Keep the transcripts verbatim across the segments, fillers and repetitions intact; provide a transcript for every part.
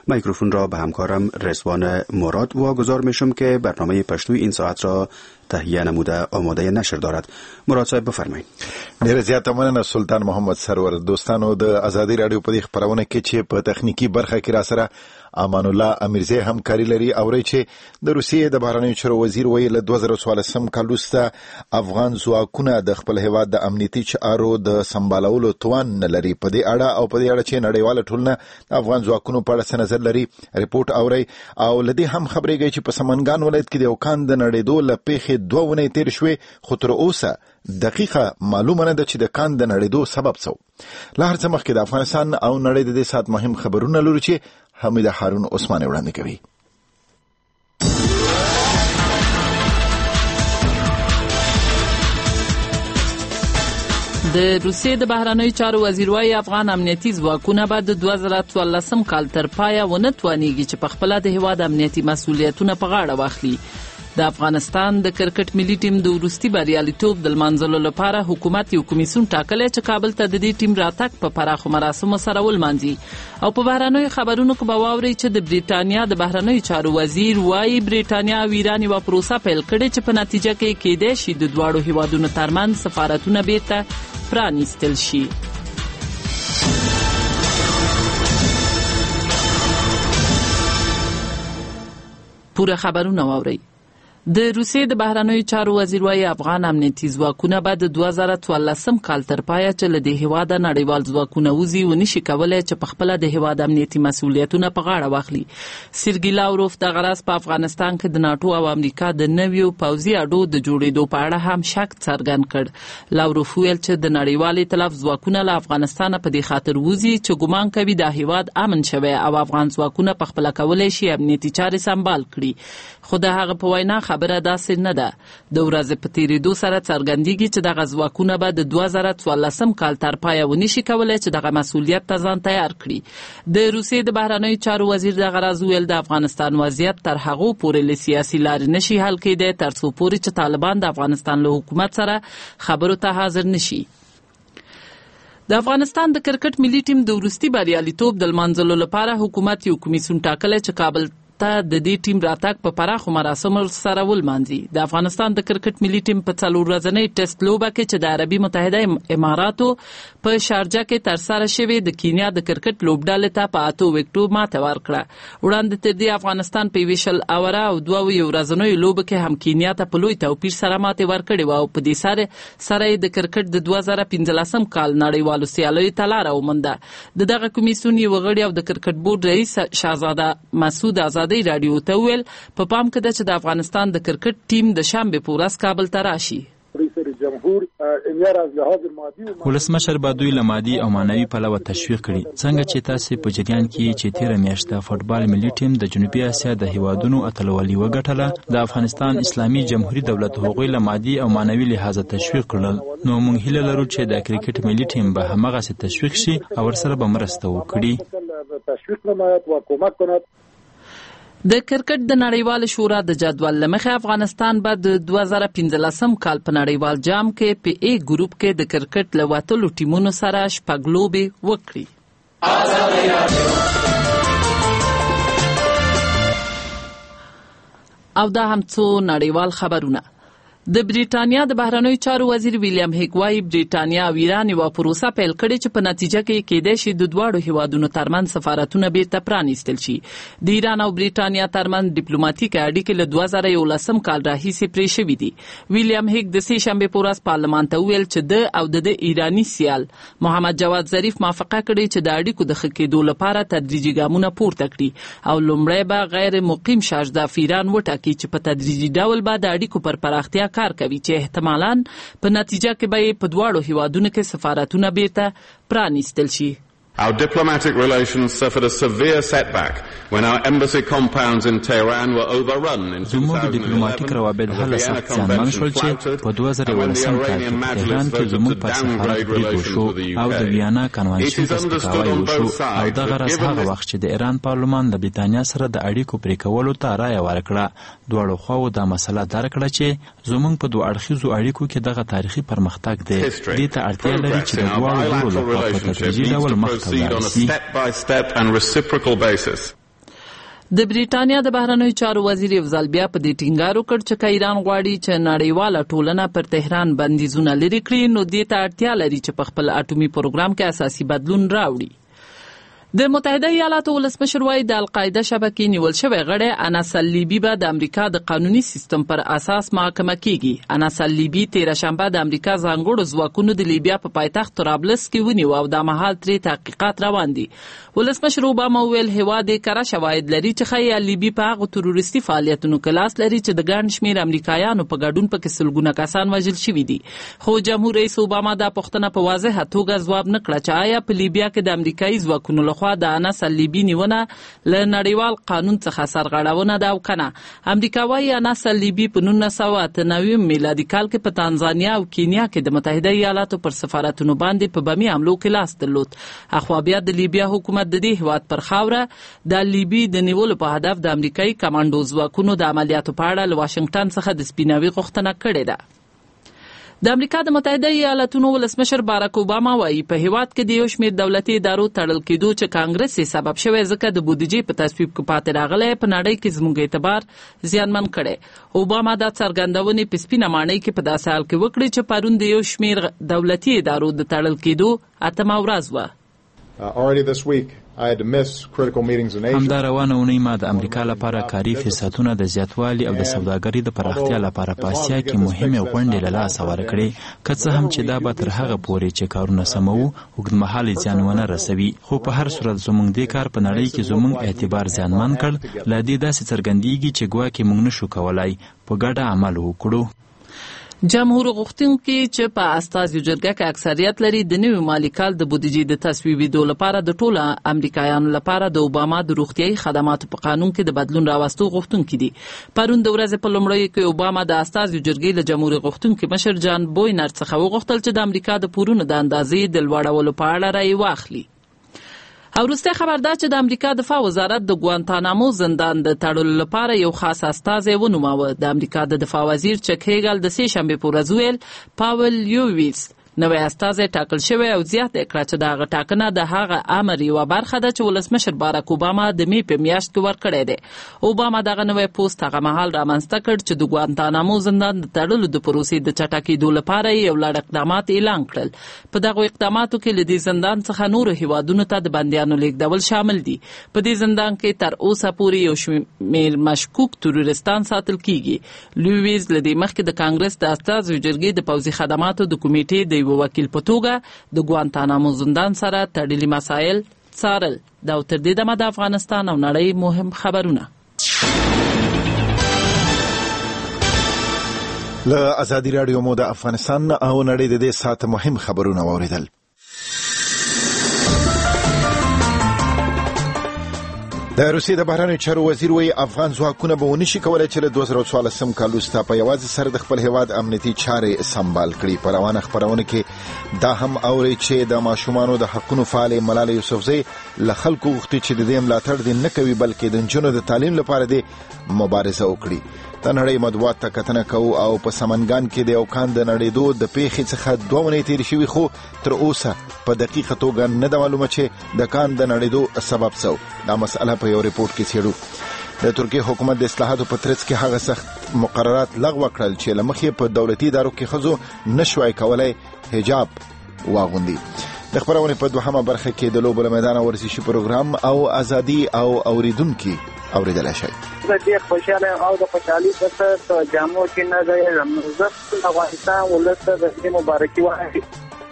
میکروفون را به همکارم رضوان مراد واگذار میشم که برنامه پښتو این ساعت را تهیه نموده آماده نشر دارد. مراد صاحب بفرمایئ. ډیر زیاته مننه سلطان محمد سرور. دوستانو، د ازادي رادیو په دې خبرونه کې چې په تخنیکی برخه کې را سره امان الله امیرزی همکاري لري او چې د روسیې د بهرنیو چارو وزیر ویل دوه زره څوارلسم کال وروسته افغان ځواکونه د خپل هیواد د امنیتي چارو د سمبالولو توان نه لري. په دې اړه او په دې اړه چې نړیواله ټولنه د افغان ځواکونو په اړه څه نظر لري ریپورت اوري او لدی هم خبرېږي چې په سمنګان ولایت کې د یو کان د نړېدو له پیښې دوه ونې تیر شوې، خو تر اوسه دقیقه معلومه نه ده چې د کان د نړېدو سبب څه و. له هر څه مخکې د افغانستان او نړۍ د دې ساعت مهم خبرونه لرو چې حمید هارون عثماني وړاندې کوي. د روسیې د بهرنیو چارو وزیر وايي افغان امنیتي ځواکونه به د دوه زره څوارلسم کال تر پایه ونه توانیږي چې په خپله د هیواد امنیتي مسؤلیتونه په غاړه واخلي. د افغانستان د کرکټ ملي ټیم د وروستي بریالیتوب د لمانځلو لپاره حکومت یو کمیسیون ټاکلی چې کابل ته د دې ټیم راتګ په پراخو مراسمو سره ولمانځي. او په بهرنیو خبرونو کې به واورئ چې د بریټانیا د بهرنیو چارو وزیر وايي بریټانیا او ایران یوه پروسه پیل کړې چې په نتیجه کې کیدای شي د دواړو هیوادونو ترمنځ سفارتونه بیرته پرانیستل شي. پوره خبرونه واورئ. د روسیې د بهرنیو چارو وزیر وايي افغان امنیتي ځواکونه به د دوه زره څوارلسم کال تر پایه چې له دې هیواده نړیوال ځواکونه وځي ونشي کولی چې په خپله د هیواد امنیتي مسؤلیتونه په غاړه واخلي. سرګي لاوروف دغه راز په افغانستان کې د ناټو او امریکا د نویو پوځي اډو د جوړېدو په اړه هم شک څرګند کړ. لاوروف ویل چې د نړیوال ائتلاف ځواکونه له افغانستانه په دې خاطر وځي چې ګمان کوي دا هیواد امن شوی او افغان ځواکونه په خپله کولی شي امنیتي چارې سمبال کړي. خو د هغه په وینا خبره داسې نه ده. د ورځې په تېرېدو سره څرګندېږي چې دغه ځواکونه به د دوه زره څوارلسم کال تر پایه ونشي کولی چې دغه مسؤلیت ته ځان تیار کړي. د روسیې د بهرنیو چارو وزیر دغه راز ویل د افغانستان وضعیت تر هغو پورې له سیاسي لارې نشي حل کېدی تر څو پورې چې طالبان د افغانستان له حکومت سره خبرو ته حاضر نشي. د افغانستان د کرکټ ملي ټیم د وروستي بریالیتوب د لمانځلو لپاره حکومت یو کمیسیون ټاکلی چې کابل ته د دې ټیم راتګ په پراخو مراسمو سره ولمانځي. د افغانستان د کرکټ ملي ټیم په څلور ورځنۍ ټیسټ لوبه کې چې د عربي متحده اماراتو په شارجه کې ترسره شوې د کینیا د کرکټ لوبډلې ته په اتو وکټو ماته ورکړه. وړاندې تر دې افغانستان په یوې شل اوره او دوه یو ورځنیو لوبو کې هم کینیا ته په لوی توپیر سره ماتې ورکړې وه او په دې سره سره د کرکټ د دوه زره پنځلسم کال نړیوالو سیالیو ته لاره ومونده. د دغه کمیسیون یو غړي او د کرکټ بورډ رئیس شهزاده مسعود آزادی رادیو ته ویل په پام کې ده چې د افغانستان د کرکټ ټیم د شنبې په ورځ کابل ته راشي. ولسمشر به دوی له مادي او معنوي پلوه تشویق کړي. څنګه چې تاسې په جریان کې چې تېره میاشت د فوټبال ملي ټیم د جنوبي اسیا د هیوادونو اتلولي وګټله، د افغانستان اسلامي جمهوري دولت هغوی له مادي او معنوي لحاظه تشویق کړل، نو موږ هیله لرو چې د کرکټ ملي ټیم به هماغسې تشویق شي او ورسره به مرسته وکړي. د کرکټ د نړیوال شورا د جدول له مخې افغانستان به د دوه زره پنځلسم کال په نړیوال جام کې په ای ګروپ کې د کرکټ له وتلو ټیمونو سره شپږ لوبې وکړي. او دا هم څو نړیوال خبرونه. د بریټانیا د بهرنیو چارو وزیر ویلیام هیګ وايي بریټانیا او ایران یوه پروسه پیل کړې چې په نتیجه کې کېدای شي د دواړو هیوادونو ترمنځ سفارتونه بیرته پرانیستل شي. د ایران او بریټانیا ترمنځ ډیپلوماټیک اړیکې له دوه زره یولسم کال راهیسې پرې شوي دي. ویلیام هیګ د سې شنبې په ورځ پارلمان ته وویل چې د او د ایراني سیال محمد جواد ظریف موافقه کړې چې د اړیکو د ښه کېدو لپاره تدریجي ګامونه پورته کړي او لومړی به غیر مقیم شارژ دافیران وټاکي چې په تدریجي ډول به د اړیکو پر پراختیا کار کوي چې احتمالاً په نتیجه کې به په دواړو هیوادونو کې سفارتونه بیرته پرانیستل شي. Our diplomatic relations suffered a severe setback when our embassy compounds in Tehran were overrun in two thousand eleven. زموږ ډیپلوماټیک روابط هله سخت زیانمن شول چې په دوه زره یولسم کال کې په تهران کې زموږ پر سفارت برید وشو او د ویانا کنوانسیون ته سپکاوی وشو او دغه راز هغه وخت چې د ایران پارلمان د بریتانیا سره د اړیکو پرې کولو ته رایه ورکړه. دواړو خواوو دا مسله درک کړه چې زموږ په دوه اړخیزو اړیکو کې دغه تاریخي پرمختګ دی. دې ته اړتیا لري چې د دواړو ورو لخوا په تدریجي ډول مخ on a step by step and reciprocal basis. د بریټانیا د بهرنیو چارو وزیر یو ځل بیا په دې ټینګار وکړ چې که ایران غواړي چې نړیواله ټولنه پر تهران بندیزونه لرې کړي نو دې ته اړتیا لري چې په خپل اټومي پروګرام کې اساسي بدلون راوړي. د متحده ایالاتو ولسمشر وايي د القاعده شبکې نیول شوی غړی انس اللیبي به د امریکا د قانوني سیستم پر اساس محاکمه کیږي. انس اللیبي تیره شنبه د امریکا ځانګړو ځواکونو د لیبیا په پایتخت طرابلس کې ونیو او د مهال ترې تحقیقات روان دي. ولسمشر اوباما وویل هیواد یې کره شواهد لري چې ښایي اللیبي په هغو تروریستي فعالیتونو کې لاس لري چې د ګڼ شمېر امریکایانو په ګډون پکې سلګونه کسان وژل شوي دي. خو جمهور رئیس اوباما دا پوښتنه په واضحه توګه ځواب نه کړه چې آیا په لیبیا کې د امریکایي ځواکونو لخوا د انس اللیبي نیونه له نړیوال قانون څخه سرغړونه ده او کنه. امریکا وايي انس اللیبي په نولس سوه اته نوي میلادي کال کې په تانزانیا او کینیا کې د متحده ایالاتو پر سفارتونو باندې په بمي حملو کې لاس درلود. اخوا بیا د لیبیا حکومت د دې هیواد پر خاوره د لیبي د نیولو په هدف د امریکایي کمانډو ځواکونو د عملیاتو په اړه له واشنگټن څخه د سپیناوي غوښتنه کړې ده. د امریکا د متحده ایالاتونو ولسمشر باراک اوباما وايي په هیواد کې د یو شمېر دولتي ادارو تړل کېدو چې کانګرس یې سبب شوی ځکه د بودیجې په تصویب کې پاتې راغلی په نړۍ کې زموږ اعتبار زیانمن کړی. اوباما دا څرګندونې په سپینه ماڼۍ کې په داسې حال کې وکړې چې پرون د یو شمېر دولتي ادارو د تړل کېدو اتمه ورځ وه. همدا روانه اونۍ ما د امریکا لپاره کاري فرصتونه د زیاتوالي او د سوداګرۍ د پراختیا لپاره په اسیا کې مهمې غونډې له لاسه ورکړې. که څه هم چې دا به تر هغه پورې چې کارونه سموو اوږدمهاله زیان ونه رسوي، خو په هر صورت زموږ دې کار په نړۍ کې زموږ اعتبار زیانمن کړ. له دې داسې څرګندېږي چې ګواکې موږ نشو کولای په ګډه عمل وکړو. جمهور غوښتونکي چې په استازیو جرګه کې اکثریت لري د نوي مالي کال د بودیجې د تصویبېدو لپاره د ټولو امریکایانو لپاره د اوباما د روغتیايي خدماتو په قانون کې د بدلون راوستو غوښتونکي دي. پرون د ورځې په لومړیو کې اوباما د استازیو جرګې له جمهور غوښتونکي مشر جان بوینر څخه وغوښتل چې د امریکا د پورونو د اندازې د لوړولو په اړه رایې واخلي. او وروسته خبر ده چې د امریکا دفاع وزارت د ګوانتانامو زندان د تړلو لپاره یو خاص استازی ونوماوه. د امریکا د دفاع وزیر چک هیګل د سې شنبې په ورځ ویل پاول یوویس نوی استازی ټاکل شوی او زیاته کړه چې دغه ټاکنه د هغه امر یوه برخه ده چې ولسمشر باراک اوباما د می په میاشت کې ورکړی دی. اوباما دغه نوی پوسټ هغه مهال رامنځته کړ چې د ګوانتانامو زندان د تړلو د پروسې د چټکېدو لپاره یو لړ اقدامات اعلان کړل. په دغو اقداماتو کې له دې زندان څخه نورو هیوادونو ته د بندیانو لیږدول شامل دي. په دې زندان کې تر اوسه پورې یو شمېر مشکوک تروریستان ساتل کیږي. لویز له دې مخکې د کانګرس د استازیو جرګې د پوځي خدماتو د کمیټې د یو وکیل په توګه د ګوانتانامو زندان سره تړلي مسایل څارل. دا تر دې دمه د افغانستان او نړۍ مهم خبرونه. له ازادي رادیو مو د افغانستان او نړۍ د دې ساعت مهم خبرونه واوریدل. د روسیې د بهرنیو چارو وزیر وایي افغان ځواکونه به ونشي کولی چې له دوه زره څوارلسم کال وروسته په یوازې سر د خپل هیواد امنیتي چارې سمبال کړي. په روانه خپرونه کې دا هم اوري چې د ماشومانو د حقونو فعالې ملاله یوسفزۍ له خلکو غوښتي چې د دې ملاتړ دې نه کوي بلکې د نجونو د تعلیم لپاره دې مبارزه وکړي. د نړۍ مطبوعات ته کتنه کوو او په سمنګان کې د یو کان د نړېدو د پیښې څخه دوه اونۍ تېرې شوي خو تر اوسه په دقیقه توګه نه ده معلومه چې د کان د نړېدو سبب څه. دا مسئله په یو ریپورټ کې څېړو. د ترکیې حکومت د اصلاحاتو په ترڅ کې هغه سخت مقررات لغوه کړل چې له مخې په دولتي ادارو کې ښځو نشوای کولی حجاب واغوندي. د خبرونې په دوهمه برخه کې د لوبو له میدانه ورزشي پروګرام او ازادي او اوریدونکي اوریدلی شئ. زه ډېر خوشحاله او د خوشحالي څخه په جامو کې نه دی. زه افغانستان ولس ته د دې مبارکي وایم.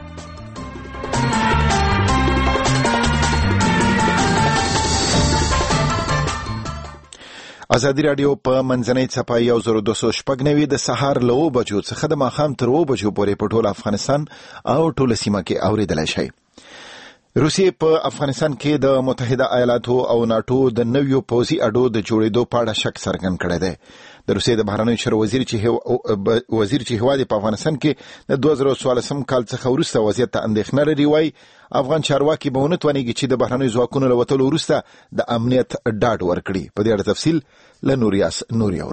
ازادي رادیو په منځنۍ څپه یو زر دوه سوه شپږ نوي د سهار له اوه بجو څخه د ماښام تر اوه بجو پورې په ټول افغانستان او ټوله سیمه کې اوریدلی شئ. روسیې په افغانستان کې د متحده ایالاتو او ناټو د نویو پوځي اډو د جوړېدو په اړه شک څرګند کړی دی. د روسیې د بهرنیو چارو وزیر چې وزیر چې هیواد په افغانستان کې د دوه زره څوارلسم کال څخه وروسته وضعیت ته اندېښنه لري وایي افغان چارواکي به ونه توانېږي چې د بهرنیو ځواکونو له وتلو وروسته د امنیت ډاډ ورکړي. په دې اړه تفصیل له نوریاس نوري اورو.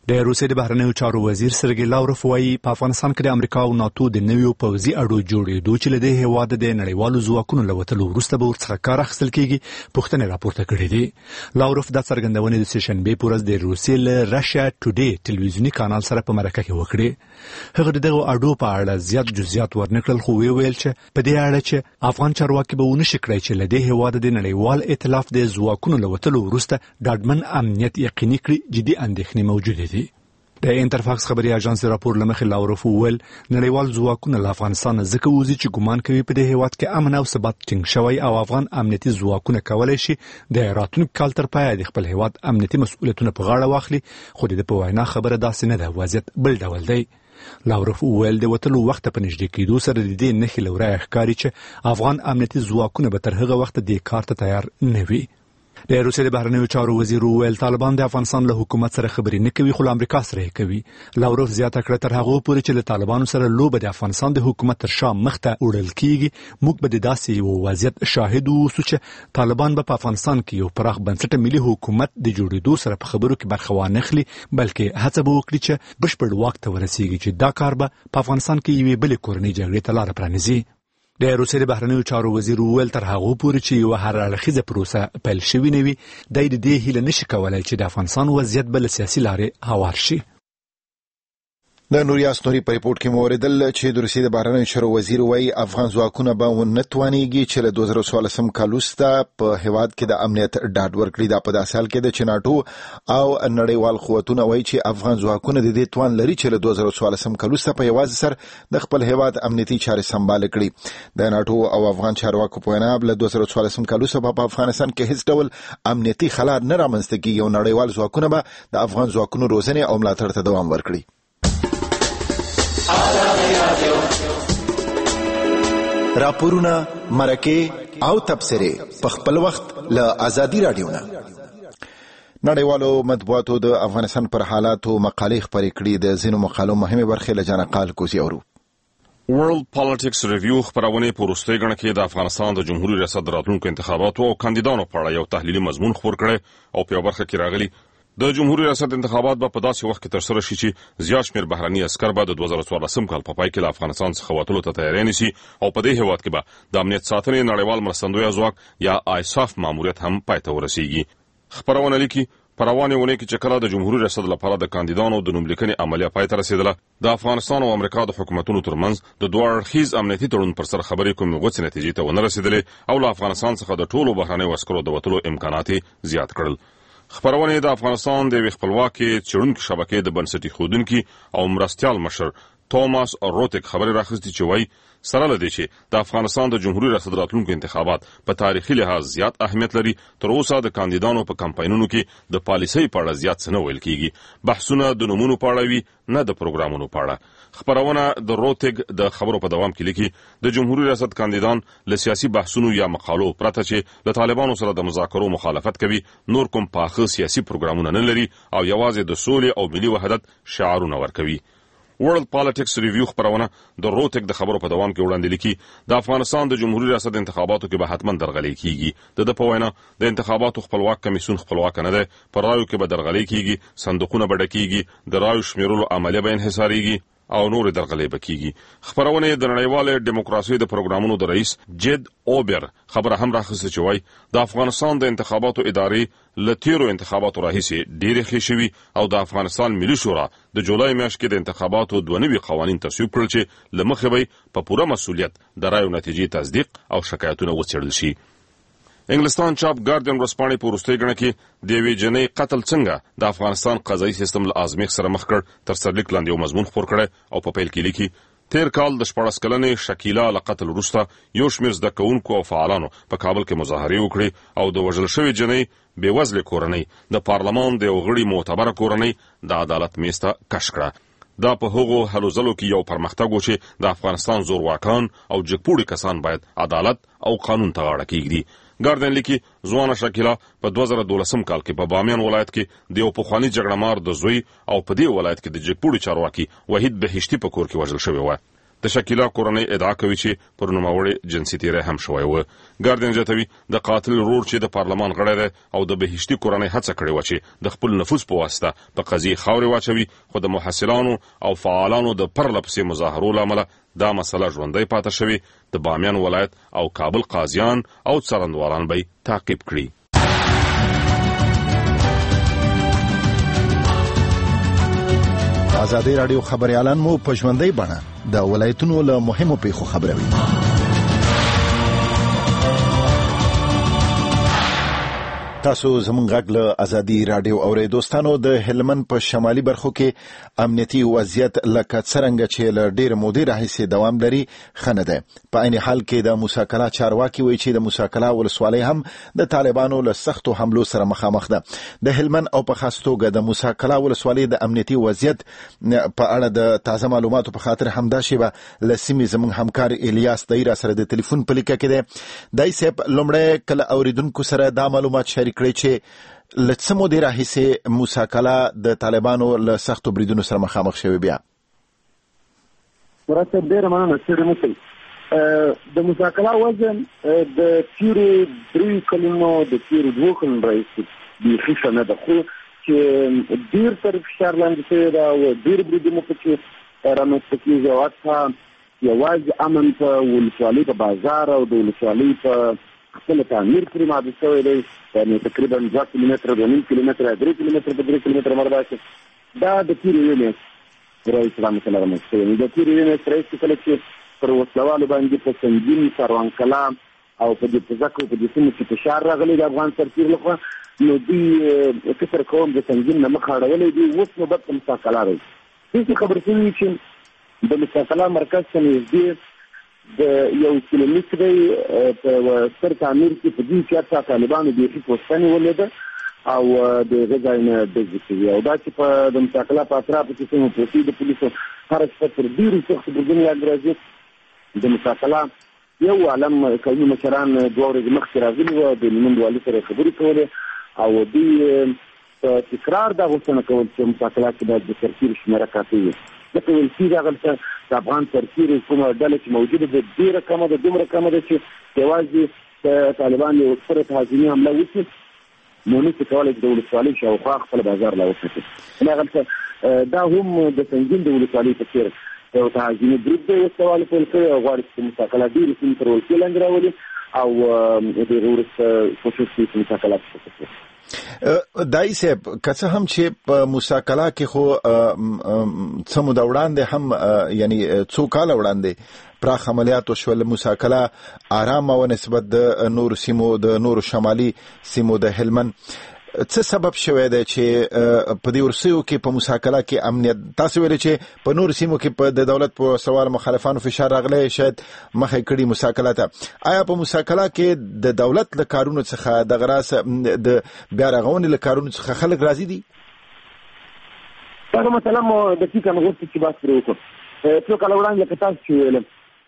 د روسیې د بهرنیو چارو وزیر سرګی لاوروف وایي په افغانستان کې د امریکا او ناتو د نویو پوځي اډو جوړېدو چې له دې هېواده د نړیوالو ځواکونو له وتلو وروسته به ورڅخه کار اخیستل کېږي پوښتنې راپورته کړې دي. لاوروف دا څرګندونې د سهشنبې په ورځ د روسیې له راشیا ټوډې ټلویزیوني کانال سره په مرکه کې وکړې. هغه د دغو اډو په اړه زیات جزئیات ورنکړل خو ویل چې په دې اړه چې افغان چارواکي به ونه شي کړی چې له دې هېواده د نړیوال ائتلاف د ځواکونو له وتلو وروسته ډاډمن امنیت یقیني کړي جدي اندېښنې موجودې دي. د انټرفاکس خبري اژانس راپور لمخې لاوروف وویل نړیوال ځواکونه له افغانستان ځکه وځي چې ګمان کوي په دې هېواد کې امن او ثبات ټینګ شوی او افغان امنیتي ځواکونه کولی شي د راتلونکي کال تر پایه د خپل هېواد امنیتي مسؤلیتونه په غاړه واخلي خو د په وینا خبره داسې نه ده. وضعیت بل ډول دی. لاوروف وویل د وتلو وخت په نږدې کېدو سره د دې نښې له ورایه ښکاري چې افغان امنیتي ځواکونه به تر هغه وخته دې کار ته تیار نه وي. د روسیې د بهرنیو چارو وزیر وویل طالبان د افغانستان له حکومت سره خبرې نه کوي خو له امریکا سره یې کوي. لاوروف زیاته کړه تر هغه پورې چې له طالبانو سره لوبه د افغانستان د حکومت تر شا مخته وړل کیږي موږ به د داسې یو وضعیت شاهد اوسو چې طالبان به په افغانستان کې یو پراخ بنسټه ملي حکومت د جوړېدو سره په خبرو کې برخه وانخلي بلکې هڅه به وکړي چې بشپړ واک ته ورسیږي چې دا کار به په افغانستان کې یوې بلې کورنۍ جګړې ته لاره پرانیزي. د روسیې د بهرنیو چارو وزیر وویل تر هغه پورې چې یو هر اړخیزه پروسه پیل شوې نه وي د دې هیله نشي کولای چې د افغانستان وضعیت بل سیاسي لارې هوار شي. د نوریاس نوري په ریپورت کې موردل چې د روسیې د بهرنیو چارو وزیر وایي افغان ځواکونه به ونه توانېږي چې له دوه زره څوارلسم کال وروسته په هېواد کې د امنیت ډاډ ورکړي. دا په داسې حال کې ده چې ناټو او نړیوال قوتونه وایي چې افغان ځواکونه د دې توان لري چې له دوه زره څوارلسم کال وروسته په یوازې سر د خپل هېواد امنیتي چارې سمبال کړي. د ناټو او افغان چارواکو په وینا له دوه زره څوارلسم کال وروسته په افغانستان کې هیڅ ډول امنیتي خلا نه رامنځته کېږي او نړیوال ځواکونه به د افغان ځواکونو روزنې او ملاتړ ته دوام ورکړي. راپورونه مرکه او تبصره په خپل وخت له ازادي رادیو نه نړیوالو مطبوعاتو د افغانستان پر حالاتو مقالې خپرې کړي. د ځینو مقالو مهمه برخه له جنقال کوزي اورو. ورلد پالیټکس ریویو خبرونه په وروستۍ غڼه کې د افغانستان د جمهوریت ریاست راتلونکو انتخاباتو او کاندیدانو په اړه یو تحلیلي مضمون خپور کړي او په یو برخه کې راغلي د جمهوریت ریاست انتخابات به په داسې وخت کې ترسره شي چې زیات شمېر بهرني عسکر به د دوه زره څوارلسم کال په پای کې له افغانستان څخه وتلو ته تیاری نیسي او په دې هېواد کې به د امنیت ساتنې نړیوال مرستندویه ځواک یا آیساف ماموریت هم پای ته ورسیږي. خبرونه لیکي په روانې اونۍ کې چې کله د جمهوریت ریاست لپاره د کاندیدانو د نوملیکنې عملیه پای ته رسېدله د افغانستان او امریکا د حکومتونو ترمنځ د دوه اړخیز امنیتي تړون پر سر خبرې کومې غوڅې نتیجې ته ونه رسېدلې او له افغانستان څخه د ټولو بهرنیو عسکرو د وتلو امکانات زیات کړل. خبرونه د افغانستان د خپلواکۍ څېړونکو شبکې د بنسټي ښودونکي او مرستیال مشر توماس روتک خبرې راخستې چې وایي سره له دې چې د افغانستان د جمهوریت ریاست راتلونکو انتخابات په تاریخي لحاظ زیات اهمیت لري تر اوسه د کاندیدانو په کمپاینونو کې د پالیسۍ په اړه زیات څه نه ویل کېږي. بحثونه د نومونو په اړه وي نه د پروګرامونو په اړه. خبرونه د روتک د خبرو په دوام کې لیکي د جمهوریت ریاست کاندیدان له سیاسي بحثونو یا مقالو پرته چې له طالبانو سره د مذاکرو مخالفت کوي نور کوم پاخه سیاسي پروګرامونه نه لري او یوازې د سولې او ملي وحدت شعارونه ورکوي. ورلد پالیټکس ریویو خبرونه د روتک د خبرو په دوام کې وړاندې لیکي د افغانستان د جمهوریت ریاست انتخاباتو کې به حتما درغلي کیږي. د د په وینا د انتخاباتو خپلواک کمیسیون خپلواک نه ده پر رایو کې به درغلي کیږي صندوقونه به ډکیږي د رایو شمیرلو عملیه به انحصاریږي او نور درغلي بکیږي. خبرونه د نړیوال دیموکراسي د پروګرامونو د رئیس جد اوبر خبره هم راخصه چې وای د افغانستان د انتخاباتو ادارې لتیرو انتخاباتو راهیسي ډېر ښه شوي او د افغانستان ملي شورا د جولای میاشت کې د انتخاباتو دوه نوي قوانین تصویب کړل چې لمخې به په پوره مسؤلیت د رایو نتیجې تصدیق او شکایتونه وڅېړل شي. انګلستان چاپ ګارډین ورځپاڼې په وروستۍ غڼه کې د یوې جنۍ قتل څنګه د افغانستان قضایي سیستم له ازمېښت سره مخ کړ تر سرلیک لاندې یو مضمون خپور کړی او په پیل کې لیکي تیر کال د شپاړس کلنې شکیلا له قتل وروسته یو شمېر زده کوونکو او فعالانو په کابل کې مظاهرې وکړې او د وژل شوې جنۍ بېوزلې کورنۍ د پارلمان د یو غړي معتبره کورنۍ د عدالت میز ته کش کړه. دا په هغو هلو ځلو کې یو پرمختګ و چې د افغانستان زورواکان او جګپوړي کسان باید عدالت او قانون ته غاړه کېږدي. ګارډین لیکي ځوانه شکیلا په دوه زره دولسم کال کې په بامیان ولایت کې د یو پخواني جګړهمار د زوی او په دې ولایت کې د جګپوړي چارواکي وحید بهشتي په کور کې وژل شوی و. د شکیلا کورنۍ ادعا کوي چې پر نوموړي جنسي تیری هم شوی و. ګاردین زیاتوي د قاتل ورور چې د پارلمان غړی دی او د بهشتي کورنۍ هڅه کړې وه چې د خپل نفوذ په واسطه په قضیې خاورې واچوي، خو د محصلانو او فعالانو د پرله پسې مظاهرو له امله دا مسله ژوندۍ پاتې شوې. د بامیان ولایت او کابل قاضیان او څارندوالان به تعقیب کړي. ازادي راډیو خبريالان مو په ژوندۍ بڼه د ولایتونو له مهمو پیښو خبروي. تاسو زموږ غږ له ازادي راډیو اورئ. دوستانو، د هلمند په شمالي برخو کې امنیتي وضعیت لکه څرنګه چې له ډېرې مودې راهیسې دوام لري ښه نه دی. په عین حال کې د موسی کلا چارواکي وایي چې د موسی کلا ولسوالۍ هم د طالبانو له سختو حملو سره مخامخ ده. د هلمند او په خاص توګه د موسی کلا ولسوالۍ د امنیتي وضعیت په اړه د تازه معلوماتو په خاطر همدا شیبه له سیمې زموږ همکار الیاس دی را سره د ټلیفون په لیکه کې دی. دی صاحب، لومړی کله اوریدونکو سره دا معلومات شریک کړئ چې له څه مودې راهیسې موسی کلا د طالبانو له سختو بریدونو سره مخامخ شوی. بیا مراد صاحب ډېره مننه. څېړنې وکړئ. د موسی کلا وزن د تېرو دریو کلونو د تېرو دوو کلونو راهیسې بیخي ښه نه ده، خو چې ډېر تر فشار لاندې شوې ده او ډېر بریدونه پکې رامنځته کېږي او حتی یوازې امن په ولسوالۍ په بازار او د ولسوالۍ په خپل تعمیر پرې معدود شوی دی، یعنې تقریبا دوه کیلومتره دوه نیم کیلومتره درې کیلومتره په درې کیلومتره مربع کې دا د تېرې یوې میاشتې رئیس رحمت الله رامنځته شوی. د تېرې یوې میاشتې رئیس کله چې پر وسلوالو باندې په سنګین، کاروان کلا او په دې پزک او په دې سیمو کې فشار راغلی د افغان سرتېرو لخوا، نو دوی فکر کوم د سنګین نه مخ اړولی دي. اوس نوبت په موسی کلا دی. داسې خبر شوي چې د موسی کلا مرکز ته نږدې د یو کیلومتر په ستر تعمیر کې په دې کې حتی طالبانو بیخي پوسته نیولې ده او د هغه ځای نه ډزې کوي. او دا چې په د موسی کلا په اطرافو کې کومې پوستې د پولیسو هره شپه تر ډېرو سختو بریدونو لاندې راځي. د موسی کلا یو عالم قومي مشران دوه ورځې مخکې راغلي وو، د هلمند والي سره خبرې کولې او دوی په تکرار دا غوښتنه کول چې موسی کلا کې باید د سرتېرو شمېره کافي وي. لکه ویل کېږي هغلته د افغان سرتېرو کومه ډله چې موجوده ده ډېره کمه ده، دومره کمه ده چې یوازې د طالبان یو ستره تهاجمي حمله وکړي نو نشي کولی چې د ولسوالۍ شاوخوا خپل بازار لا وساتي. هغلته دا هم د سنګین د ولسوالۍ په څېر یو تهاجمي برید دی وسوال پیل کړی او غواړي چې موسی کلا ډېرې سیمې تر ولکې لاندې راولي او د هغې وروسته کوشش کوي چې موسی کلا څخه دای صاحب. که څه هم چې په موسی کلا کې خو څه موده وړاندې هم یعنی څو کاله وړاندې پراخ عملیات وشول، موسی کلا ارامه و نسبت د نورو سیمو د نورو شمالي سیمو د هلمند. څه سبب شوی دی چې په دې ورسیو کې په موسی کلا کې امنیت؟ تاسو ویل چې په نورو سیمو کې په د دولت په سوال مخالفانو فشار راغلی، شاید مخې کړي موسی کلا ته. آیا په موسی کلا کې د دولت له کارونو څخه د غراس د بیا رغونې له کارونو څخه خلک راضي دي؟ دا مثلا مو د دقیقه نغوښتي چې بحث پرې وکړو. څو کاله وړاندې لکه تاسو چې ویل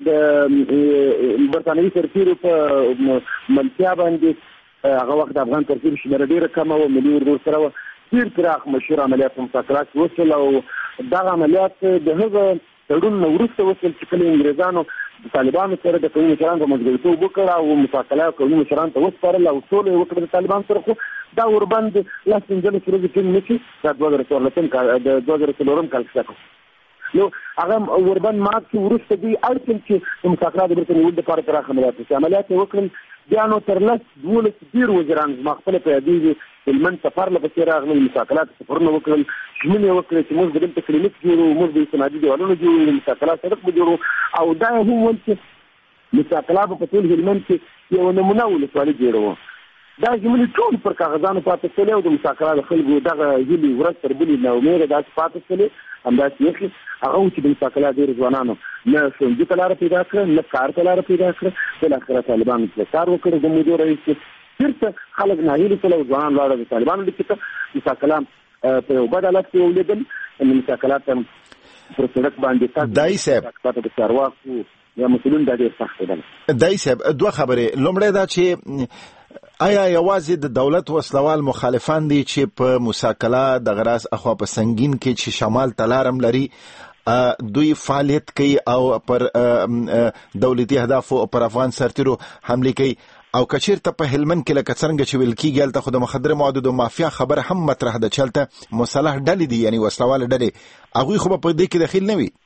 د برطانوي سرتېرو په ملتیا باندې هغه وخت د افغان سرتېرو شمېره ډېره کمه وه، ملي اردو سره وه، ډېر پراخ مشهور عملیات په موسی کلا کې وشول او دغه عملیات د هغه تړون نه وروسته وشول چې کله انګریزانو د طالبانو سره د قومي مشرانو په ملګرتوب وکړ او موسی کلا قومي مشرانو ته وسپارل او سوله یې وکړه د طالبانو سره. خو دا ورباند لس پنځلس ورځې ټینګ نه شي. دا دوه زره څوارلسم کال د دوه زره څلورم کال کې نو هغه ورباند مات چې وروسته دوی اړ کړل چې د موسی کلا د بیرته نیولو دپاره پراخ عملیات وشي. عملیات یې وکړل. بیا نو تر لس دولس ډېر وزیران زما خپله په یادېږي هلمند سفر له پسې راغلل، موسی کلا ته سفرونه وکړل، ژمنې یې وکړې چې موږ د دلته کلینیک جوړوو، موږ د استنادي دیوالونه جوړوو، د موسی کلا سړک به جوړوو او دا یې هم ویل چې موسی کلا به په ټول هلمند کې یوه نمونه ولسوالي جوړوو. دا ژمنې ټول پر کاغذانو پاتې شولې او د موسی کلا د خلکو دغه هیلې ورځ تر بلې ناامیده داسې پاتې شولې. همداسې یخي هغه و چې د موسی کلا ډېرو ځوانانو نه ښوونځي ته لاره پیدا کړه، نه کار ته لاره پیدا کړه. بالاخره طالبانو ته کار وکړ د مودو راهیسې. بیرته خلک ناهیلي شول او ځوانان لاړل د طالبانو ډکې ته. موسی کلا په یو بد حالت کې ولیدل. موسی کلا ته پر سړک باندې تګ دای صاحب د چارواکو یا مسؤلین دا ډېر سخت دی. دای صاحب دوه خبرې. لومړی دا چې آیا یوازې د دولت وسلوال مخالفان دي چې په موسی کلا د غراس اخوا په سنگین کې چې شمال ته لارم لري دوی فعالیت کوي او پر دولتي اهدافو پر افغان سرتیرو حمله کوي او کچیرته په هلمند کې لکه څنګه چې ویل کېږي هلته خو د مخدره موادو د مافیا خبره هم مطرح ده چې هلته مسلح ډلې دي یعنې وسلواله ډلې هغوی خو به په دې کې دخیل نه وي.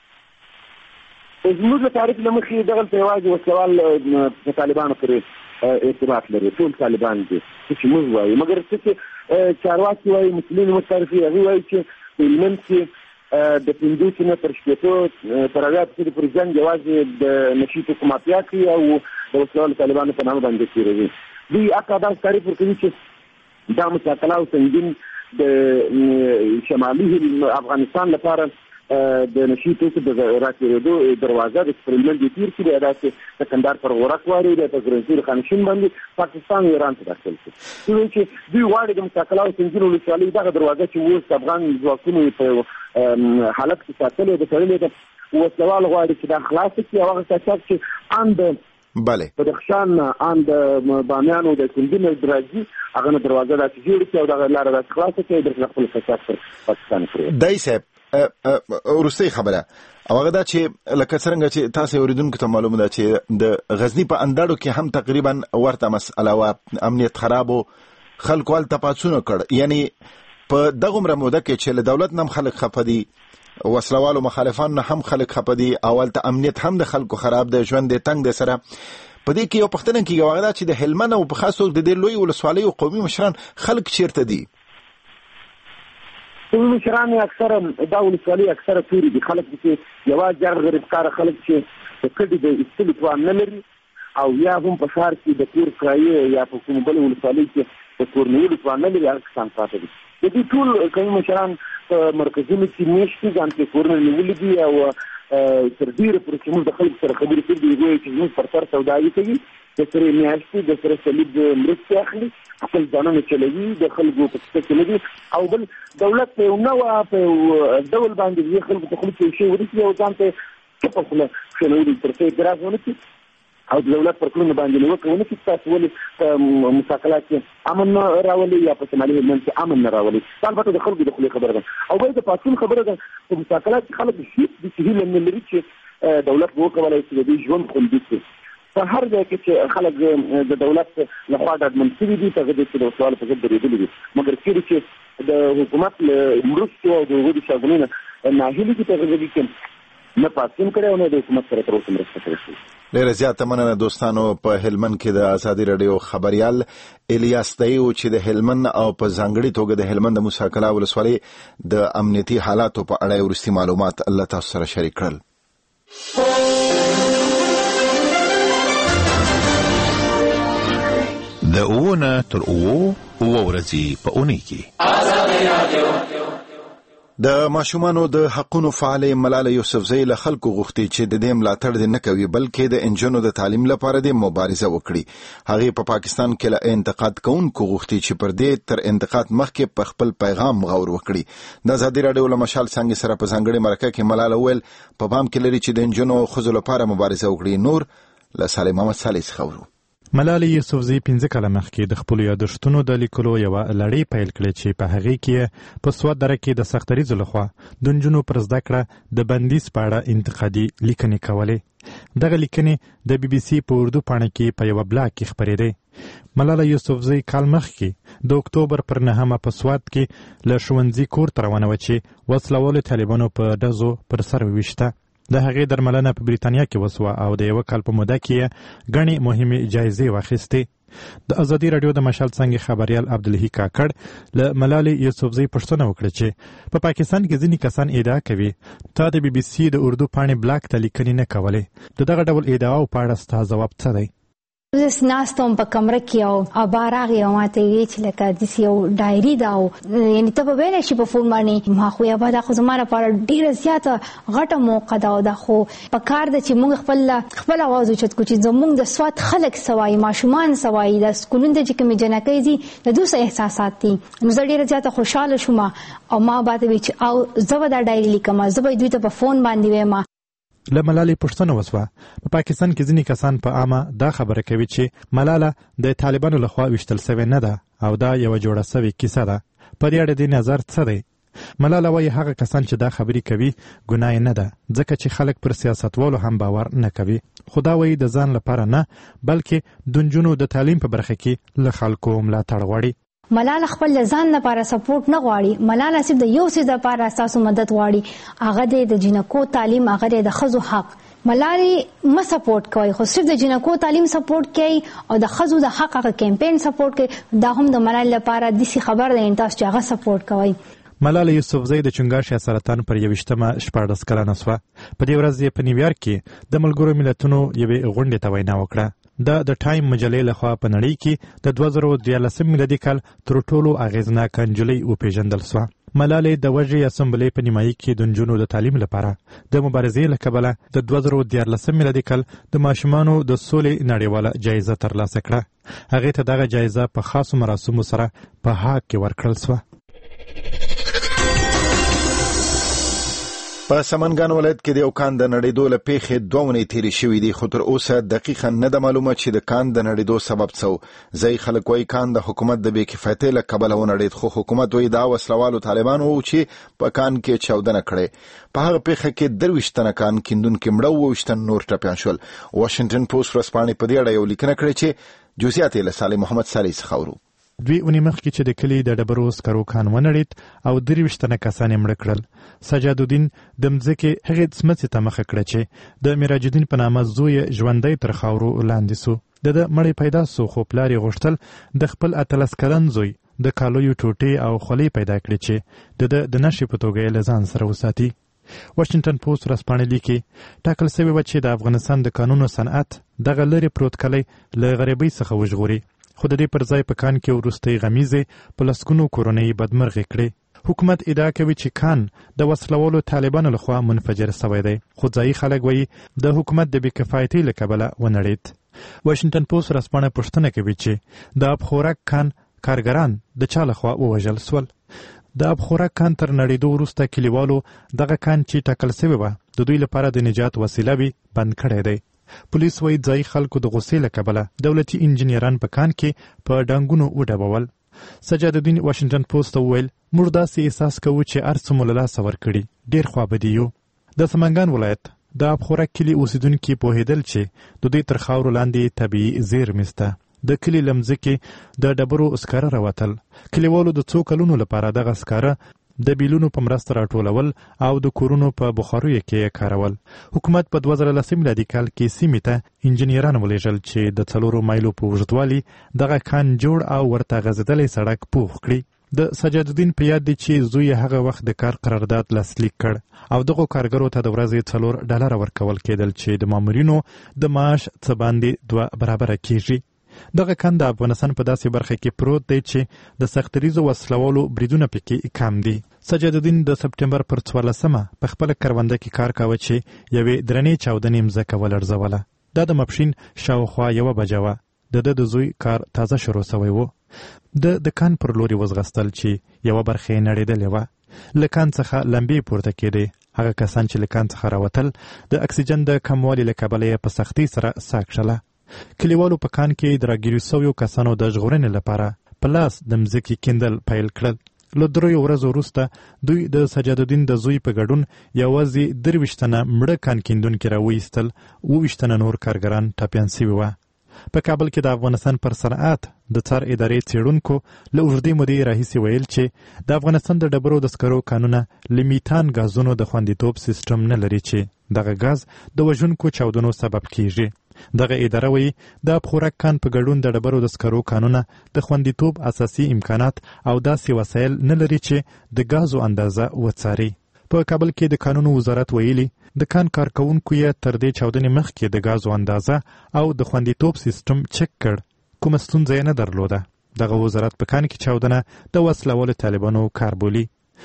زموږ له تاریخ له مخې دغلته یوازې وسلوال د طالبانو پرې ارتباط لري، ټول طالبان دي چې موږ وایو، مګر څه چې چارواکي وایي مسلمین متطرفي هغوی وایي چې په هلمند کې د پنځوسو نه تر شپېتو تر اویا پسې پر جنګ یوازې د نشیتو مافیا کوي او د وسلوالو طالبانو په نامه باندې تېروي. دوی حتی داسې تعریف ورکوي چې دا مساکله او سنګین د شمالي افغانستان لپاره د نشي توکو د راټولېدو دروازه د هلمند یې تېر کړي، داسې د کندهار پر غورک واړوي، د تګرنسیر خانشین باندې پاکستان ایران ته داخل کړي. دوی وایي چې دوی غواړي د مساکله او سنګین ولسوالۍ دغه دروازه چې اوس افغان ځواکونو په حالت کې ساتلې ده تړلې ده، وسلوال غواړي چې دا خلاصه کړي او هغه کسات چې ان د بله بدخشان ان د بامیانو د کندین درازي هغه نه دروازه داسې جوړ کړي او دغه لاره داسې خلاصه کړي د خپل کسات پر پاکستان کړي. دای صاحب وروستۍ خبره او هغه دا چې لکه څرنګه چې تاسو اوریدونکو ته معلومه ده چې د غزني په اندړو کې هم تقریبا ورته مسئله وه، امنیت خرابو، خلکو هلته پاڅون کړ، یعنی په دغومره موده کې چې له دولت نه هم خلک خفه دي، وسلوالو مخالفان نه هم خلک خفه دي او هلته امنیت هم د خلکو خراب دی، ژوند یې تنګ دی. سره په دې کې یو پوښتنه کېږي هغه دا چې د هلمند او په خاص توګه د دې لوی ولسوالیو قومي مشران خلک چیرته دي؟ قومي مشران اکثره دا ولسوالۍ اکثره توري دي، خلک چې یوازې جرغ غریبکاره خلک چې د کډې د ایستلو توان نه لري او یا هم په ښار کې د کور کرایې یا په کومه بله ولسوالۍ کې د کور نیولو توان نه لري، هغه کسان پاتې دي. د دې ټول قومي مشران په مرکزونو کې میاشتې ځان کې کورونه نیولي دي او تر ډېره پورې چې موږ د خلکو سره خبرې کړي دي، هغوی چې زموږ پر سر سوداګري کوي، د سره میاشتې د سره صلیب مرستې اخلي، خپل ځانونه چلوي، د خلکو په کیسه کې نه دي. او بل دولت په یو نوع په ډول باندې خلکو ته خلک یو شی ورسي او ځان ته چپه خوله کښېنولي تر څو اعتراض ونه کړي او د دولت پر کړنو باندې نیوکه ونه کړي. تاسو ولې په مساکلات کې امن نه راولي یا په شمالي هلمند کې امن نه راولي؟ دا البته د خلکو د خولې خبره ده. او بل د پاڅون خبره ده، په مساکلات کې خلک هېڅ داسې هیله نه لري چې دولت به وکولی شي د دې ژوند خوندي کړي. په هر ځای کې چې خلک د دولت لخوا ډاډمن شوي دي په هغه ځای کې د وسلوالو په ضد درېدلي دي، مګر چیرې چې د حکومت له مرستو او د هغوی د شاګونو نه ناهیلي دي په هغه ځای کې نه پاڅون کړی او نه د حکومت سره تر اوسه مرسته کړې شوې. ډېره زیاته مننه دوستانو. په هلمند کې د ازادي راډیو خبریال الیاس دیو چې د هلمند او په ځانګړي توګه د هلمند د موسی کلا ولسوالۍ د امنیتي حالاتو په اړه وروستي معلومات الله تاسو سره شریک کړل. د اوونه تر اوو اوه ورځې په اونۍ کې ازادي راډیو. د ماشومانو د حقونو فعالې ملاله یوسفزۍ له خلکو غوښتي چې د دې ملاتړ دې نه کوي بلکې د انجونو د تعلیم لپاره دې مبارزه وکړي. هغې په پاکستان کې له انتقاد کوونکو غوښتي چې پر دې تر انتقاد مخکې په خپل پیغام غور وکړي. د ازادي راډیو له مشال څانګې سره په ځانګړې مرکه کې ملاله وویل په پام کې لري چې د انجونو او ښځو لپاره مبارزه وکړي. نور له صالح محمد صالح څخه ورو. ملالۍ یوسفزۍ پنځه کاله مخکې د خپلو یادښتونو د لیکلو یوه لړۍ پیل کړې چې په هغې کې په سوات دره کې د سختریزو لخوا د نجونو پر زده کړه د بندیز په اړه انتقادي لیکنې کولې. دغه لیکنې د بي بي سي په اردو پاڼه کې په یوه بلاګ کې خپرېدې. ملاله یوسفزۍ کال مخکې د اکتوبر پر نهمه په سوات کې له ښوونځي کور ته روانه وه چې وسلوالو طالبانو په ډزو پر سر وویشته. د هغې درملنه په بریتانیا کې وسوه او د یوه کال په موده کې یې ګڼې مهمې جایزې واخیستې. د ازادي راډیو د مشال څانګې خبریال عبدالحی کاکړ له ملالۍ یوسفزۍ پوښتنه وکړه چې په پاکستان کې ځینې کسان ادعا کوي تا د بي بي سي د اردو پاڼې بلاک ته لیکنې نه کولې. د دغه ډول ادعاو په اړه ستا ځواب څه دی؟ زه ناستم په کمره کې او ابا راغی او ماته ویل چې لکه داسې یو ډایري ده او یعنې ته به ویلی شي په فون باندې ما خو ابا دا خو زما لپاره ډېره زیاته غټه موقع ده او دا خو په کار ده چې موږ خپل خپل اواز اوچت کړو چې زموږ د سوات خلک څه وایي، ماشومان څه وایي، د سکولونو ته چې کومې جنکۍ ځي د دوی څه احساسات دي. نو زه ډېره زیاته خوشحاله شوم او ما باته ویل چې او زه به دا ډایري لیکم، زه به دوی ته په فون باندې وایم. له ملالۍ پوښتنه وسوه په پاکستان کې ځینې کسان په عامه دا خبره کوي چې ملاله د طالبانو لخوا ویشتل سوې نه ده او دا یوه جوړه سوې کیسه ده. په دې اړه دې نظر څه دی؟ ملاله وایي هغه کسان چې دا خبرې کوي ګناه نه ده ځکه چې خلک پر سیاستوالو هم باور نه کوي. خو دا وایي د ځان لپاره نه بلکې د نجونو د تعلیم په برخه کې له خلکو ملاتړ غواړي. ملاله خپل ځان لپاره سپورټ نه غواړي. ملاله صرف د یو څه لپاره تاسو مدد غواړي، هغه د جنکو تعلیم، هغه د ښځو حق. ملاله ما سپورټ کوي خو صرف د جنکو تعلیم سپورټ کوي او د ښځو د حق هغه کمپاین سپورټ کوي. دا هم د ملاله لپاره د سی خبر ده تاسو چې هغه سپورټ کوي. ملاله یوسفزۍ د چنګاښ سرطان پر یویشتمه شپاړس کلنه سوه. په دې ورځ یې په نیویارک کې د ملګرو ملتونو یوې غونډې ته وینا وکړه. دا د ټایم مجلې لخوا په نړۍ کې د دوه زره دیارلسم میلادي کال تر ټولو اغیزناکه نجلۍ وپېژندل سوه. ملالۍ د وږې اسمبلۍ په نیمایي کې د نجونو د تعلیم لپاره د مبارزې له کبله د دوه زره دیارلسم میلادي کال د ماشومانو د سولې نړیواله جایزه ترلاسه کړه. هغې ته دغه جایزه په خاصو مراسمو سره په هاګ کې ورکړل سوه. په سمنګان ولایت کې د یو کان د نړېدو له پیښې دوه اونۍ تېرې شوې دي، خو تر اوسه دقیقا نه ده معلومه چې د کان د نړېدو سبب څه و. ځایي خلک وایي کان د حکومت د بې کفایتۍ له کبله ونړېد، خو حکومت وایي دا وسلوالو طالبان وو چې په کان کې چاودنه کړې. په هغه پیښه کې درویشت تنه کان کیندونکي مړه وو، اووه تن نور ټپیان شول. واشنګټن پوسټ ورځپاڼې په دې اړه یو لیکنه کړې چې جزئیات یې له صالح محمد صالح څخه اورو. دوی اونۍ مخکې چې د کلي د ډبرو سکرو کان ونړېد او درویشت تنه کسان یې مړه کړل. سجاد الدین د مځکې هغې څمڅې ته مخه کړه چې د میراج الدین په نامه زوی یې ژوندی تر خاورو لاندې سو. د ده مړی پیدا سو، خو پلار یې غوښتل د خپل اتلس کلن زوی د کالیو ټوټې او خولۍ پیدا کړي چې د ده د نښې په توګه یې له ځان سره وساتي. واشنګټن پوسټ ورځپاڼې لیکي ټاکل سوې وه چې د افغانستان د کانونو صنعت دغه لرې پروت کلی له غریبۍ څخه وژغوري، خو د دې پر ځای په کان کې وروستۍ غمیزې په لسګونو کورنۍ بدمرغې کړې. حکومت ادعا کوي چې کان د وسلوالو طالبانو لخوا منفجر سوی دی، خو ځایي خلک وایي د حکومت د بې کفایتۍ له کبله ونړېد. واشنګټن پوسټ ورځپاڼه پوښتنه کوي چې د ابخورک کان کارګران د چا لخوا ووژل سول. د ابخورک کان تر نړېدو وروسته کلیوالو دغه کان چې ټاکل سوی وه د دوی لپاره د نجات وسیله وي بند کړی دی. پولیس وایي ځایي خلکو د غوسې له کبله دولتي انجینران په کان کې په ډانګونو وډبول. سجاد الدین واشنګټن پوسټ ته وویل موږ داسې احساس کوو چې هر څه مو له لاسه ورکړي، ډېر خوابدي یو. د سمنګان ولایت د ابخورک کلي اوسېدونکي پوهېدل چې د دوی تر خاورو لاندې طبیعي زیرمې شته. د کلي له مځکې د ډبرو سکاره راوتل. کلیوالو د څو کلونو لپاره دغه سکاره د بیلونو په مرسته راټولول او د کورونو په بخاریو کې کارول. حکومت په دوه زره لسم میلادي کال کې سیمې ته انجینران ولېږل چې د څلورو مایلو په اوږدوالي دغه کان جوړ او ورته غځېدلی سړک پوخ کړي. د سجاد الدین په یاد دی چې زوی هغه وخت د کار قرارداد لاسلیک کړ او دغو کارګرو ته د ورځې څلور ډالره ورکول کېدل چې د مامورینو د معاش څه باندې دوه برابره کېږي. دغه کان د افغانستان په داسې برخه کې پروت دی چې د سختریزو وسلوالو بریدونه پکې کم دي. سجاد الدین د سپټمبر پر څوارلسمه په خپله کرونده کې کار کاوه چې یوې درنې چاودنې مځکه ولړزوله. دا د ماپښین شاوخوا یوه بجه وه. د ده د زوی کار تازه شروع سوی و. د د کان پر لوري وځغستل چې یوه برخه یې نړېدلې وه. له کان څخه لمبې پورته کېدې. هغه کسان چې له کان څخه راوتل د اکسیجن د کموالي له کبله یې په سختۍ سره ساه کښله. کلیوالو په کان کې د راګیرو سویو کسانو د ژغورنې لپاره په لاس د مځکې کیندل پیل کړل. له دریو ورځو وروسته دوی د سجاد الدین د زوی په ګډون یوازې درویشت تنه مړه کان کیندونکي راویستل، اوویشت تنه نور کارګران ټپیان سوي وه. په کابل کې د افغانستان پر صنعت د څار ادارې څېړونکو له اوږدې مودې راهیسې ویل چې د افغانستان د ډبرو د سکرو کانونه له میتان ګازونو د خوندیتوب سیسټم نه لري چې دغه ګاز د وژونکو چاودنو سبب کیږي. دغه اداره وایي د ابخورک کان په ګډون د ډبرو د سکرو کانونه د خوندیتوب اساسي امکانات او داسې وسایل نه لري چې د ګازو اندازه وڅاري. په کابل کې د کانونو وزارت ویلي د کان کارکوونکو یې تر دې چاودنې مخکې د ګازو اندازه او د خوندیتوب سیسټم چک کړ، کومه ستونزه یې نه درلوده. دغه وزارت په کان کې چاودنه د وسلوالو طالبانو کار بولي.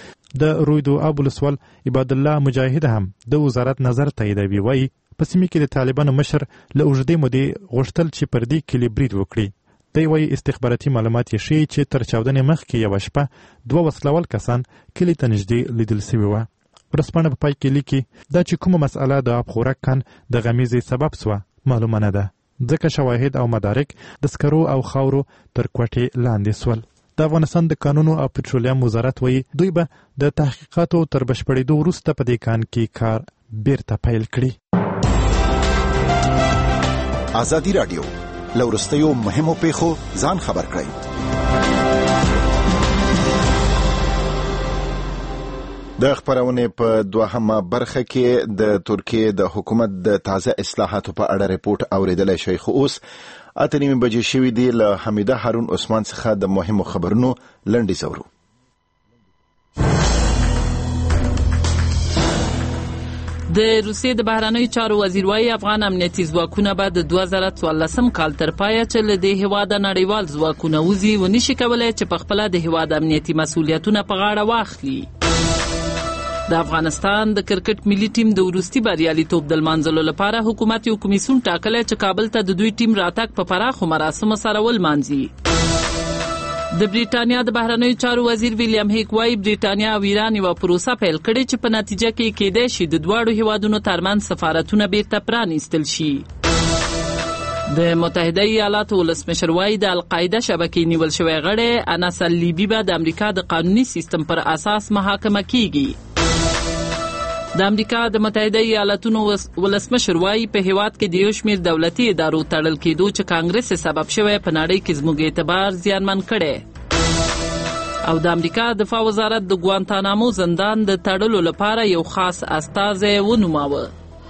د رویدو ابولسوال عباد الله مجاهد هم د وزارت نظر تاییدوي. وایي په سیمې کې د طالبانو مشر له اوږدې مودې غوښتل چې پر دې کلي برید وکړي. دی وایي استخباراتي معلومات یې ښیي چې تر چاودنې مخکې یوه شپه دوه وسلوال کسان کلي ته نږدې لیدل سوي وه. ورځپاڼه په پای کې لیکي دا چې کومه مسئله د ابخورک کان د غمیزې سبب سوه معلومه نه ده، ځکه شواهد او مدارک د سکرو او خاورو تر کوټې لاندې سول. د افغانستان د کانونو او پټرولیم وزارت وایي دوی به د تحقیقاتو تر بشپړېدو وروسته په دې کان کې کار بیرته پیل کړي. ازادي راډیو له وروستیو مهمو پیښو ځان خبر کړئ. د خبرونه په دوهمه برخه کې د ترکیه د حکومت د تازه اصلاحاتو په اړه ریپورت اوریدل شي. خو اوس اته نیمه بجې شوې دي. له حمیده هارون عثمان څخه د مهمو خبرونو لنډی زورو. د روسیې د بهرنیو چارو وزیر وايي افغان امنیتي ځواکونه به د دوه زره څوارلسم کال تر پایه چې له دې هېواده نړیوال ځواکونه وځي ونشي کولی چې په خپله د هېواد امنیتي مسؤلیتونه په غاړه واخلي. د افغانستان د کرکټ ملي ټیم د وروستي بریالیتوب د لمانځلو لپاره حکومت یو کمیسیون ټاکلی چې کابل ته د دوی ټیم راتګ په پراخو مراسمو سره ولمانځي. د بریټانیا د بهرنیو چارو وزیر ویلیام هیک وايي بریټانیا او ایران یوه پروسه پیل کړې چې په نتیجه کې کېدای شي د دواړو هیوادونو ترمنځ سفارتونه بیرته پرانیستل شي. د متحده ایالاتو ولسمشر وايي د القاعده شبکې نیول شوی غړی انس اللیبي به د امریکا د قانوني سیستم پر اساس محاکمه کیږي. د امریکا د متحده ایالاتونو ولسمشر وايي په هیواد کې د یو شمېر دولتي ادارو تړل کېدو چې کانګرس سبب شوی په نړۍ کې زموږ اعتبار زیانمن کړی. او د امریکا دفاع وزارت د ګوانتانامو زندان د تړلو لپاره یو خاص استازی ونوماوه.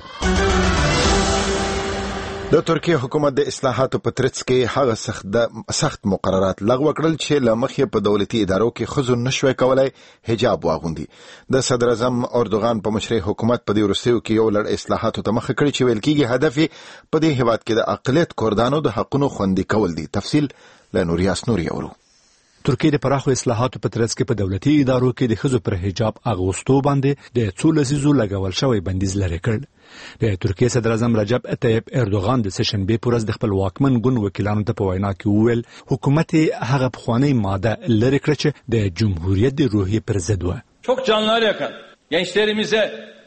د ترکیه حکومت د اصلاحاتو په ترڅ کې هغه سخت سخت مقررات لغوه کړل چې له مخې په دولتي ادارو کې ښځو نشوی کولای حجاب واغوندي. د صدر اعظم اردوغان په مشرۍ حکومت په دې وروستیو کې یو لړ اصلاحاتو ته مخه کړې چې ویل کېږي هدف یې په دې هېواد کې د اقلیت کردانو د حقونو خوندي کول دي. تفصیل له نوریاس نوري اورو. ترکیه د پراخو اصلاحاتو په ترڅ کې په دولتي ادارو کې د ښځو پر حجاب اغوستو باندې د څو لسیزو لګول شوی بندیز لرې کړ. د ترکیه صدر اعظم رجب طیب اردوغان د سهشنبه پر ورځ د خپل واکمن ګوند وکیلانو ته په وینا کې وویل حکومت هغه پخوانی ماده لرې کړه چې د جمهوریت د روحیې پر ضد و. çok canlar yakan gençlerimize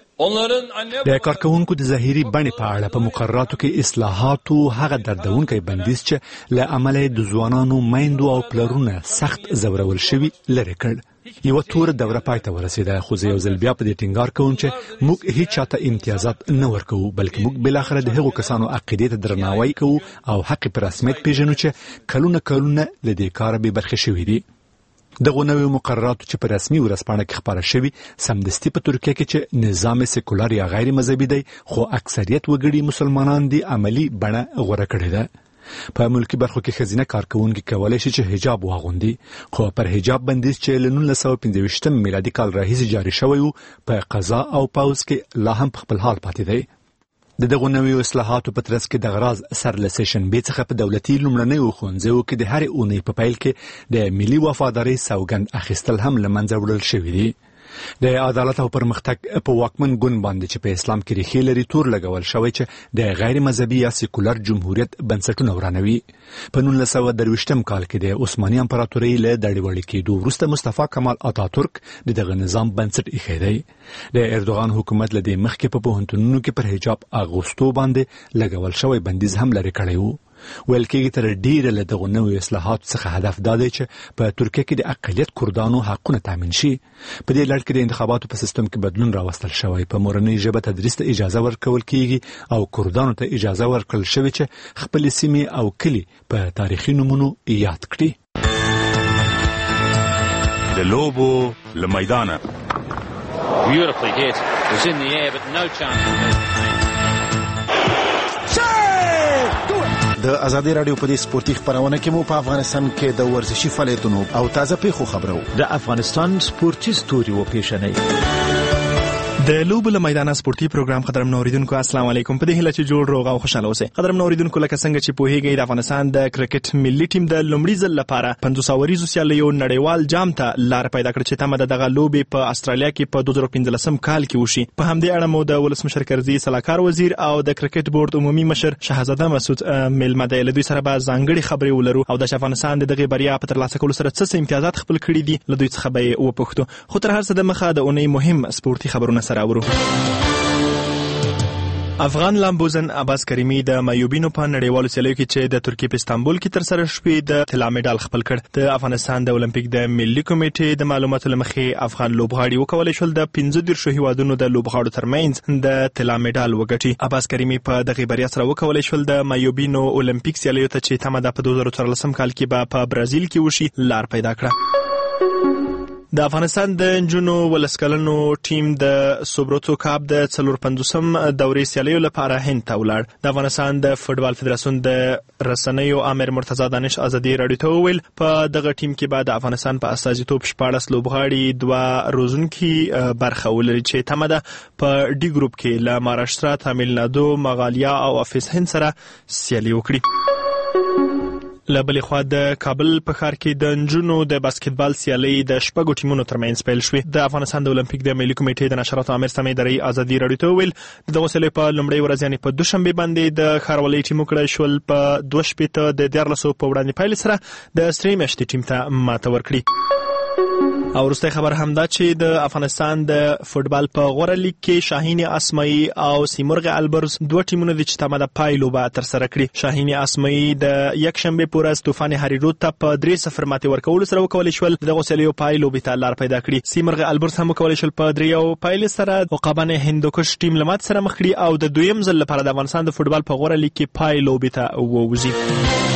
onların د کارکونکو د ظاهري بڼې په اړه په مقرراتو کې اصلاحاتو هغه دردونکی بندیز چې له عمله د ځوانانو میندو او پلرونو سخت زورول شوی لرې کړ. یو تور دوره پای ته ورسیده خو زه یو ځل بیا په دې ټینګار کوم چې موږ هیڅ چاته امتیازات نه ورکوو بلکې موږ بالاخره د هغو کسانو عقیدې ته درناوی کوو او حق په رسمیت پیژنو چې کلونه کلونه له دې کاره بې برخې شوي دي. دغه نوې مقرراتو چې په رسمي ورځپاڼه کې خپاره شوي سمدستي په ترکیه کې چې نظام سیکولر یا غیر مذهبي دی خو اکثریت وګړي مسلمانان دي عملی بڼه غوره کړې ده. په ملکی برخو کې ښځینه کارکونکي کولی شي چې حجاب واغوندي خو پر حجاب بندیز چې له نولس سوه پنځه ویشتم میلادي کال راهیسې جاري شوی و په قضا او پوځ کې لا هم په خپل حال پاتې دی. د دغو نویو اصلاحاتو په ترڅ کې د غراز سر له سهشنبې څخه په دولتي لومړنیو ښوونځیو کې د هرې اونۍ په پیل کې د ملي وفادارۍ سوګند اخیستل هم له منځه وړل شوي دي. د عدالت او پرمختګ په واکمن ګوند باندې چې په اسلام کې ریښې لري تور لګول شوی چې د غیر مذهبي یا سیکولر جمهوریت بنسټونه ورانوي. په نولس سوه درویشتم کال کې د عثماني امپراتورۍ له دړیوړې کېدو وروسته مصطفی کمال اتاتورک د دغه نظام بنسټ ایښی دی. د اردوغان حکومت له دې مخکې په پوهنتونونو کې پر حجاب اغوستو باندې لګول شوی بندیز هم لرې کړی و. ویل کېږي تر ډیره له دغو نویو اصلاحاتو څخه هدف دا دی چې په ترکیه کې د اقلیت کردانو حقونه تامین شي. په دې لړ کې د انتخاباتو په سیستم کې بدلون راوستل شوی. په مورنۍ ژبه تدریس ته اجازه ورکول کېږي او کردانو ته اجازه ورکړل شوې چې خپل سیمې او کلی په تاریخي نومونو یاد کړي. د لوبو له میدانه Beautifully hit. It was in the air but no chance. د ازادي راډیو په دې سپورتي خبرونه کې مو په افغانستان کې د ورزشي فعالیتونو او تازه پیښو خبرو. د افغانستان سپورتي ستوري و پیښنې د لوبو له میدانه سپورتي پروګرام قدرمن اوریدونکو السلام علیکم. په دې هیله چې جوړ روغ او خوشاله اوسئ. قدرمن اوریدونکو لکه څنګه چې پوهیږئ د افغانستان د کرکټ ملي ټیم د لومړي ځل لپاره پنځوس اوریزو سیالیو نړیوال جام ته لار پیدا کړ چې تمه دغه لوبې په استرالیا کې په دوه زره پنځلسم کال کې وشي. په همدې اړه مو د ولسمشر کرزي سلاکار وزیر او د کرکټ بورډ عمومي مشر شهزاده مسعود میلمه دی. له دوی سره به ځانګړي خبرې ولرو او د افغانستان دغه بریا په ترلاسه کولو سره څه امتیازات خپل کړي دي له دوی څخه به وپوښتو. خو تر هر څه د مخه د اونۍ مهم سپورتي خبرونه سره اورو. افغان لامبوزن عباس کریمی د مایوبینو په نړیوالو سیالیو کې چې د ترکیې په استانبول کې تر سره شوې د طلا مډال خپل کړ. د افغانستان د اولمپیک د ملي کمیټې د معلوماتو لمخې افغان لوبغاړي وکولای شول د پنځه دېرشو هیوادونو د لوبغاړو ترمنځ د طلا مډال وګټي. عباس کریمی په دغه بریا سره وکولای شول د مایوبینو اولمپیک سیالیو ته چې تمه ده په دوه زره څوارلسم کال کې به په برازیل کې وشي لار پیدا کړه. د افغانستان د نجونو ولسکلنو ټیم د سوبروتو کاپ د څلور پنځوسم دورې سیالیو لپاره هند ته ولاړ. د افغانستان د فوټبال فدراسیون د رسنیو امیر مرتضی دانش ازادي رادیو ته وویل په دغه ټیم کې به د افغانستان په استازیتوب شپاړس لوبغاړي دوه روزونکي برخه ولري چې تمه ده په ډي ګروپ کې له مهاراشټرا، تامل نادو، مغالیا او افیس هند سره سیالي وکړي. له بلې خوا د کابل په ښار کې د نجونو د باسکټبال سیالۍ د شپږو ټیمونو ترمنځ پیل شوې. د افغانستان د اولمپیک د ملي کمیټې د نشراتو امیر سمیع درې ازادي رادیو ته وویل د دغو سیالیو په لومړۍ ورځ یعنې په دوشنبې باندې د ښاروالۍ ټیم وکړی شول په دوه شپېته د دیارلسو په وړاندې پایلې سره د سرې میاشتې ټیم ته ماته ورکړي. او وروستی خبر هم دا چې د افغانستان د فوټبال په غوره لیګ کې شاهین اسماعی او سیمرغ البرز دوه ټیمونه دي چې تمه ده پای لوبه ترسره کړي. شاهین اسماعی د یکشنبې په ورځ طوفان هریرود ته په درې صفر ماتې ورکولو سره وکولی شول دغو سیالیو پای لوبې ته لار پیدا کړي. سیمرغ البرز هم وکولی شول په دریو پایلې سره عقابان هندوکش ټیم له ماتې سره مخ کړي او د دویم ځل لپاره د افغانستان د فوټبال په غوره لیګ کې پای لوبې ته ووځي.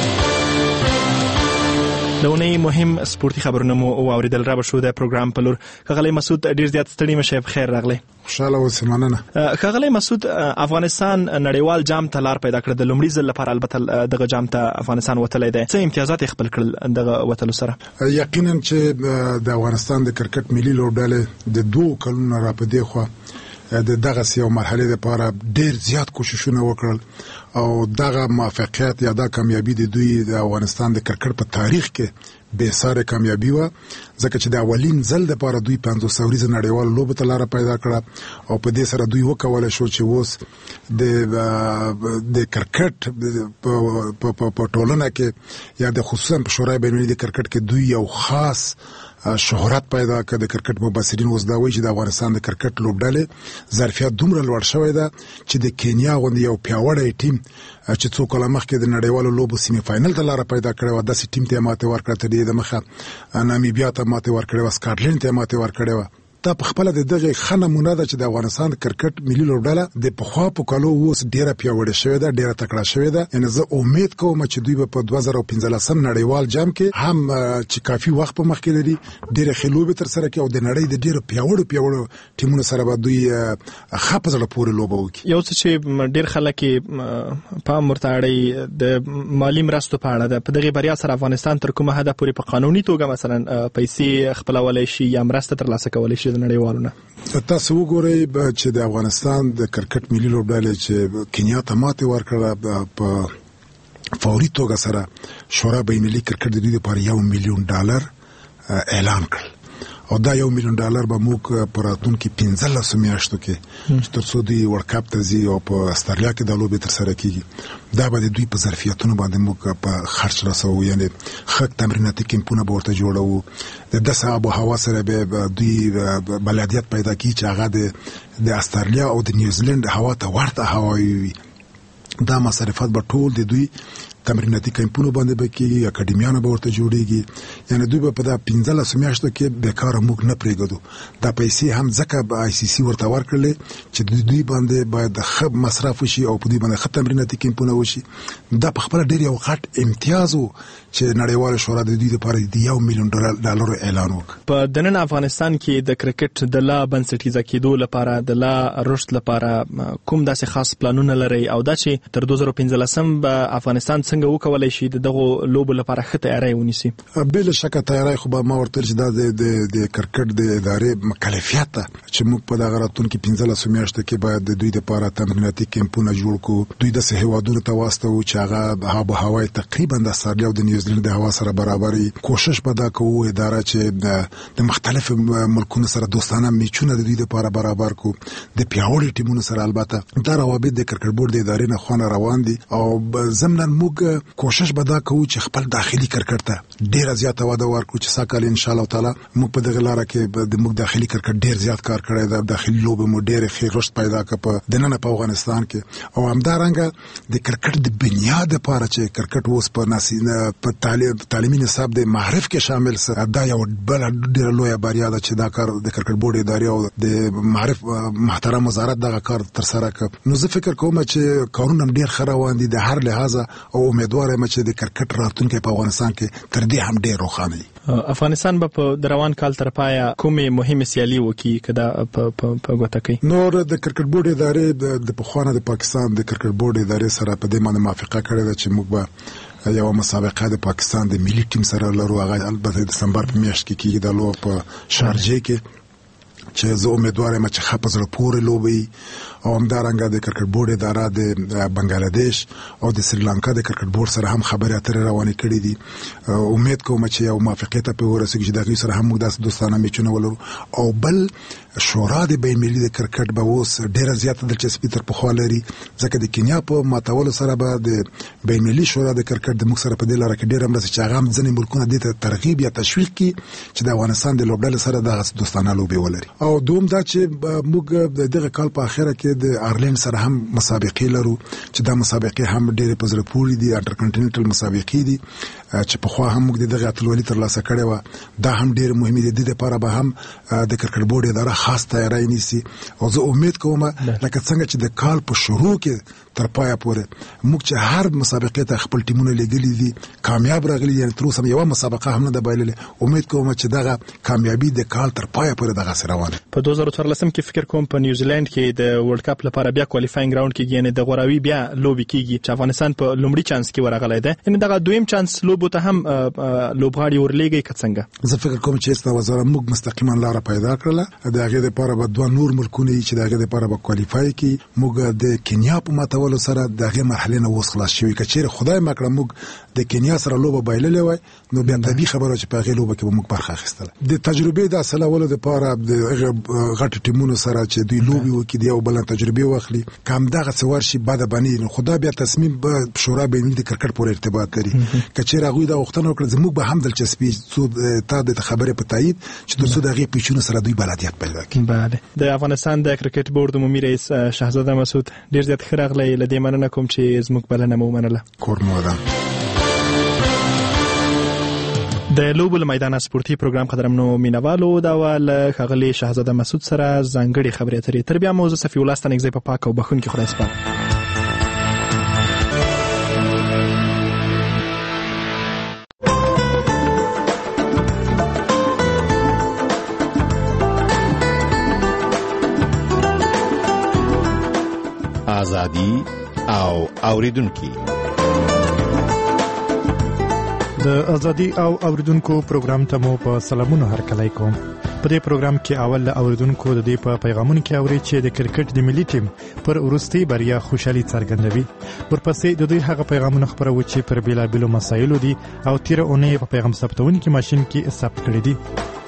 د اونۍ مهم سپورتي خبرونه مو واوریدل. را به شو د پروګرام په لور. ښاغلی مسعود ډیر زیات ستړي مشه، بخیر راغلی. خوشاله اوسې، مننه. ښاغلی مسعود، افغانستان نړیوال جام ته لار پیدا کړه. د لومړي ځل لپاره البته دغه جام ته افغانستان وتلی دی. څه امتیازات خپل کړل دغه وتلو سره؟ یقینا چې د افغانستان د کرکټ ملي لوبډلې د دوه کلونو را په دې خوا د دغه سیو مرحله لپاره ډیر زیات کوششونه وکړل او دغه موفقیت یا د کامیابی د دوی د افغانستان د کرکټ په تاریخ کې به ساره کامیابی و، ځکه چې د اولین ځل لپاره دوی پنځوس سوریزه نړیوال لوبه ته لار پیدا کړه او په دې سره دوی وکولای شو چې اوس د د کرکټ په ټولنه کې یا د خصوصا په شورای بینالمللي د کرکټ کې دوی یو خاص شهرت پیدا کړ. د کرکټ مبصرین اوس دا وایي چې د افغانستان د کرکټ لوبډلې ظرفیت دومره لوړ شوی ده چې د کینیا غوندې یو پیاوړی ټیم چې څو کاله مخکې د نړیوالو لوبو سیمې فاینل ته لاره پیدا کړې وه، داسې ټیم ته یې ماتې ورکړه. تر دې دمخه نامیبیا ته ماتې ورکړې وه، سکاټلند ته یې ماتې ورکړې وه. دا په خپله د دغه ښه نمونه ده چې د افغانستان د کرکټ ملي لوبډله د پخوا په کالو اوس ډېره پیاوړې شوې ده، ډېره تکړه شوې ده. یعنې زه امید کوم چې دوی به په دوه زره پنځلسم نړیوال جام کې هم چې کافي وخت په مخ کې لري ډېرې ښې لوبې ترسره کړي او د نړۍ د ډېرو پیاوړو پیاوړو ټیمونو سره به دوی ښه په زړه پورې لوبه وکړي. یو څه چې ډېر خلک یې پام ورته اړوي د مالي مرستو په اړه ده. په دغې بریا سره افغانستان تر کومه حده پورې په قانوني توګه مثلا پیسې خپلولی شي یا مرسته ترلاسه کولی شي د نړیوالو نه؟ تاسو وګورئ چې د افغانستان د کرکټ ملي لوبډلې چې کینیا ته ماتې ورکړه په فوري توګه سره شورا بینالمللي کرکټ د دوی لپاره یو میلیون ډالر اعلان کړل او دا یو میلیون ډالر به موږ په راتلونکي پنځلسو میاشتو کې تر څو دوی ورلډ کپ ته ځي او په استرالیا کې دا لوبې ترسره کیږي دا به د دوی په ظرفیتونو باندې موږ په خرچ رسوو، یعنې ښه تمریناتي کیمپونه به ورته جوړوو. د داسې آب و هوا سره به دوی بلدیت پیدا کړي چې هغه د استرالیا او د نیوزیلند هوا ته ورته هوایي وي. دا مصرفات به ټول د دوی تمریناتي کیمپونو باندې به کېږي، اکاډمیانو به ورته جوړېږي. یعنې دوی به په دا پنځلسو میاشتو کې بیکاره موږ نه پرېږدو. دا پیسې هم ځکه به آی سی سی ورته ورکړلې چې دوی باندې باید د ښه مصرف وشي او په دوی باندې ښه تمریناتي کیمپونه وشي. دا په خپله ډېر یو غټ امتیاز و چې نړیواله شورا د دوی لپاره د یو میلیون ډالرو اعلان وکړ. په دننه افغانستان کې د کرکټ د لا بنسټیزه کېدو لپاره د لا رشد لپاره کوم داسې خاص پلانونه لرئ او دا چې تر دوه زره پنځلسم به افغانستان څنګه وکولای شي د دغو لوبو لپاره ښه تیاری ونیسي؟ بله شکه تیاری خو به ما ورته چې دا د کرکټ د ادارې مکلفیت ده چې موږ په دغه راتلونکي پنځلسو میاشتو کې باید د دوی لپاره تمریناتي کیمپونه جوړ کړو. دوی داسې هیوادونو ته واستوو چې هغه آب و هوا تقریبا د استرالیا او د نیوزیلند د هوا سره برابر وي. کوشش به دا کوو اداره چې د مختلفو ملکونو سره دوستانه میچونه د دوی لپاره برابر کړو. د پیاوړي ټیمونو سره البته دا روابط د کرکټ بورډ د ادارې نه خوا روان دي او ضمناً موږ موږ کوشش به دا کوو چې خپل داخلي کرکټ ته ډیر زیات وده ورکړو چې ساکال ان شاء الله تعالی موږ په دغه لار کې د موږ داخلي کرکټ ډیر زیات کار کړی دی. داخلي لوبه مو ډیر ښه رشد پیدا کړ په دننه په افغانستان کې او همدارنګه د کرکټ د بنیاد لپاره چې کرکټ اوس په ناسینه په تعلیم تعلیمي نصاب د معرف کې شامل سره دا یو بل ډیر لوی بریا ده چې دا کار د کرکټ بورډ ادارې او د معرف محترم وزارت دغه کار تر سره کړ. نو زه فکر کوم چې کارونه ډیر خروان دي د هر لحاظ او امیدوار یم چې د کرکټ راتلونکي په افغانستان کې تر دې هم ډیر روښانه وي. افغانستان به په روان کال تر پایه کومه مهمه سیالي وکړي کدا په په غوته کوي. نور د کرکټ بورډ ادارې د پخوانه د پاکستان د کرکټ بورډ ادارې سره په دې باندې موافقه کړې ده چې موږ به یو مسابقه د پاکستان د ملي ټیم سره لرو. هغه البته د دسمبر په میاشت کې کیږي د لوب په شارجه کې چې زه امیدوار یم چې خپل زړه پورې لوبي او همدارنګه د کرکټ بورډ اداره د بنگلاديش او د سریلانکا د کرکټ بورډ سره هم خبرې اترې روانې کړې دي. امید کوم چې یو موافقه ته په ورسېږي چې دغه سره هم موږ د دوستانه میچونه ولرو او بل شورا د بین المللي د کرکټ به اوس ډیره زیاته دلچسپي تر پخوا لري ځکه د کینیا په ماتولو سره به د بین المللي شورا د کرکټ د موږ سره په دې لاره کې ډیره مرسته چې هغه هم ځینې ملکونه دې ته ترغیب یا تشویق کړي چې د افغانستان د لوبډلې سره د دوستانه لوبي ولري. او دوم دا چې موږ دغه کال په اخره کې د آیرلند سره هم مسابقې لرو چې دا مسابقې هم ډېر په زړه پورې دي. انټر کنټیننټل مسابقې دي چې په خوا هم موږ دغه اتلولي ترلاسه کړې و. دا هم ډېر مهمه دي. د لپاره به هم د کرکټ بورډ اداره خاص تیاری نیسي او زه امید کوم لکه څنګه چې د کال په شروع کې تر پایه پورې موږ چې هر مسابقې ته خپل ټیمونه لګلي دي کامیاب راغلي یعنی تر اوسه یو مسابقه هم نه ده بایللې. امید کوم چې دغه کامیابی د کال تر پایه پورې دغه روانه. په دوه زره څوارلسم کې فکر کوم په نیوزیلند کې د ورلد کپ لپاره بیا کوالیفاینګ راوند کې یعنی د غوراوي بیا لوبي کیږي چې افغانستان په لومړي چانس کې ورغلی دی. یعنی دغه دویم چانس لوبو ته هم لوبغاړي ورلېږي کڅنګه. زه فکر کوم چې ستاسو وزارت موږ مستقیما لار پیدا کړله د هغه لپاره به دوه نور ملکونه چې دغه لپاره به کوالیفای کی. موږ د کینیا په ماتولو سره دغه مرحله نه وس خلاص شوی کچېر خدای مکړه موږ د کینیا سره لوبه بایللې وای نو بیا طبي خبره چې په هغه لوبه کې موږ برخه اخیستله. د تجربې د اصلولو لپاره د غټ ټیمونو سره چې دوی لوبي وکړي دی او بل تجربه واخلي کم دغه څور شي بعد باندې خدای بیا تصمیم به شورا بین المللي کرکټ پورې ارتباط لري. کچېر هغه د وختونو کړ زموږ به هم دلچسپي څو تا د خبره په تایید چې د څو دغه پیچونو سره دوی بلدیت پیدا کړي. بله د افغانستان د کرکټ بورډ عمومي رئیس شهزاده مسعود ډیر زیات خراغلی لدې مننه کوم چې زموږ بلنه مو منله. کورمو ده د لوبو میدان سپورتي پروګرام قدرمنو مینوالو دا ول خغلی شهزاده مسعود سره ځانګړي خبرې اترې تر بیا موضوع صفي ولستان اگزي په پاک او بخون کې خدای سپارم. ازادي او اوریدونکو د ازادي او اوریدونکو پروګرام ته مو په سلامونو هرکلی کوم. په دې پروګرام کې اول اوریدونکو د دې په پیغامونو کې اوري چې د کرکټ د ملي ټیم پر ورستي بریا خوشحالي څرګندوي. ورپسې د دوی هغه پیغامونه خبرو چې پر بیلابیلو مسایلو دي او تیر اونۍ په پیغام ثبتونکو ماشين کې ثبت کړی دي.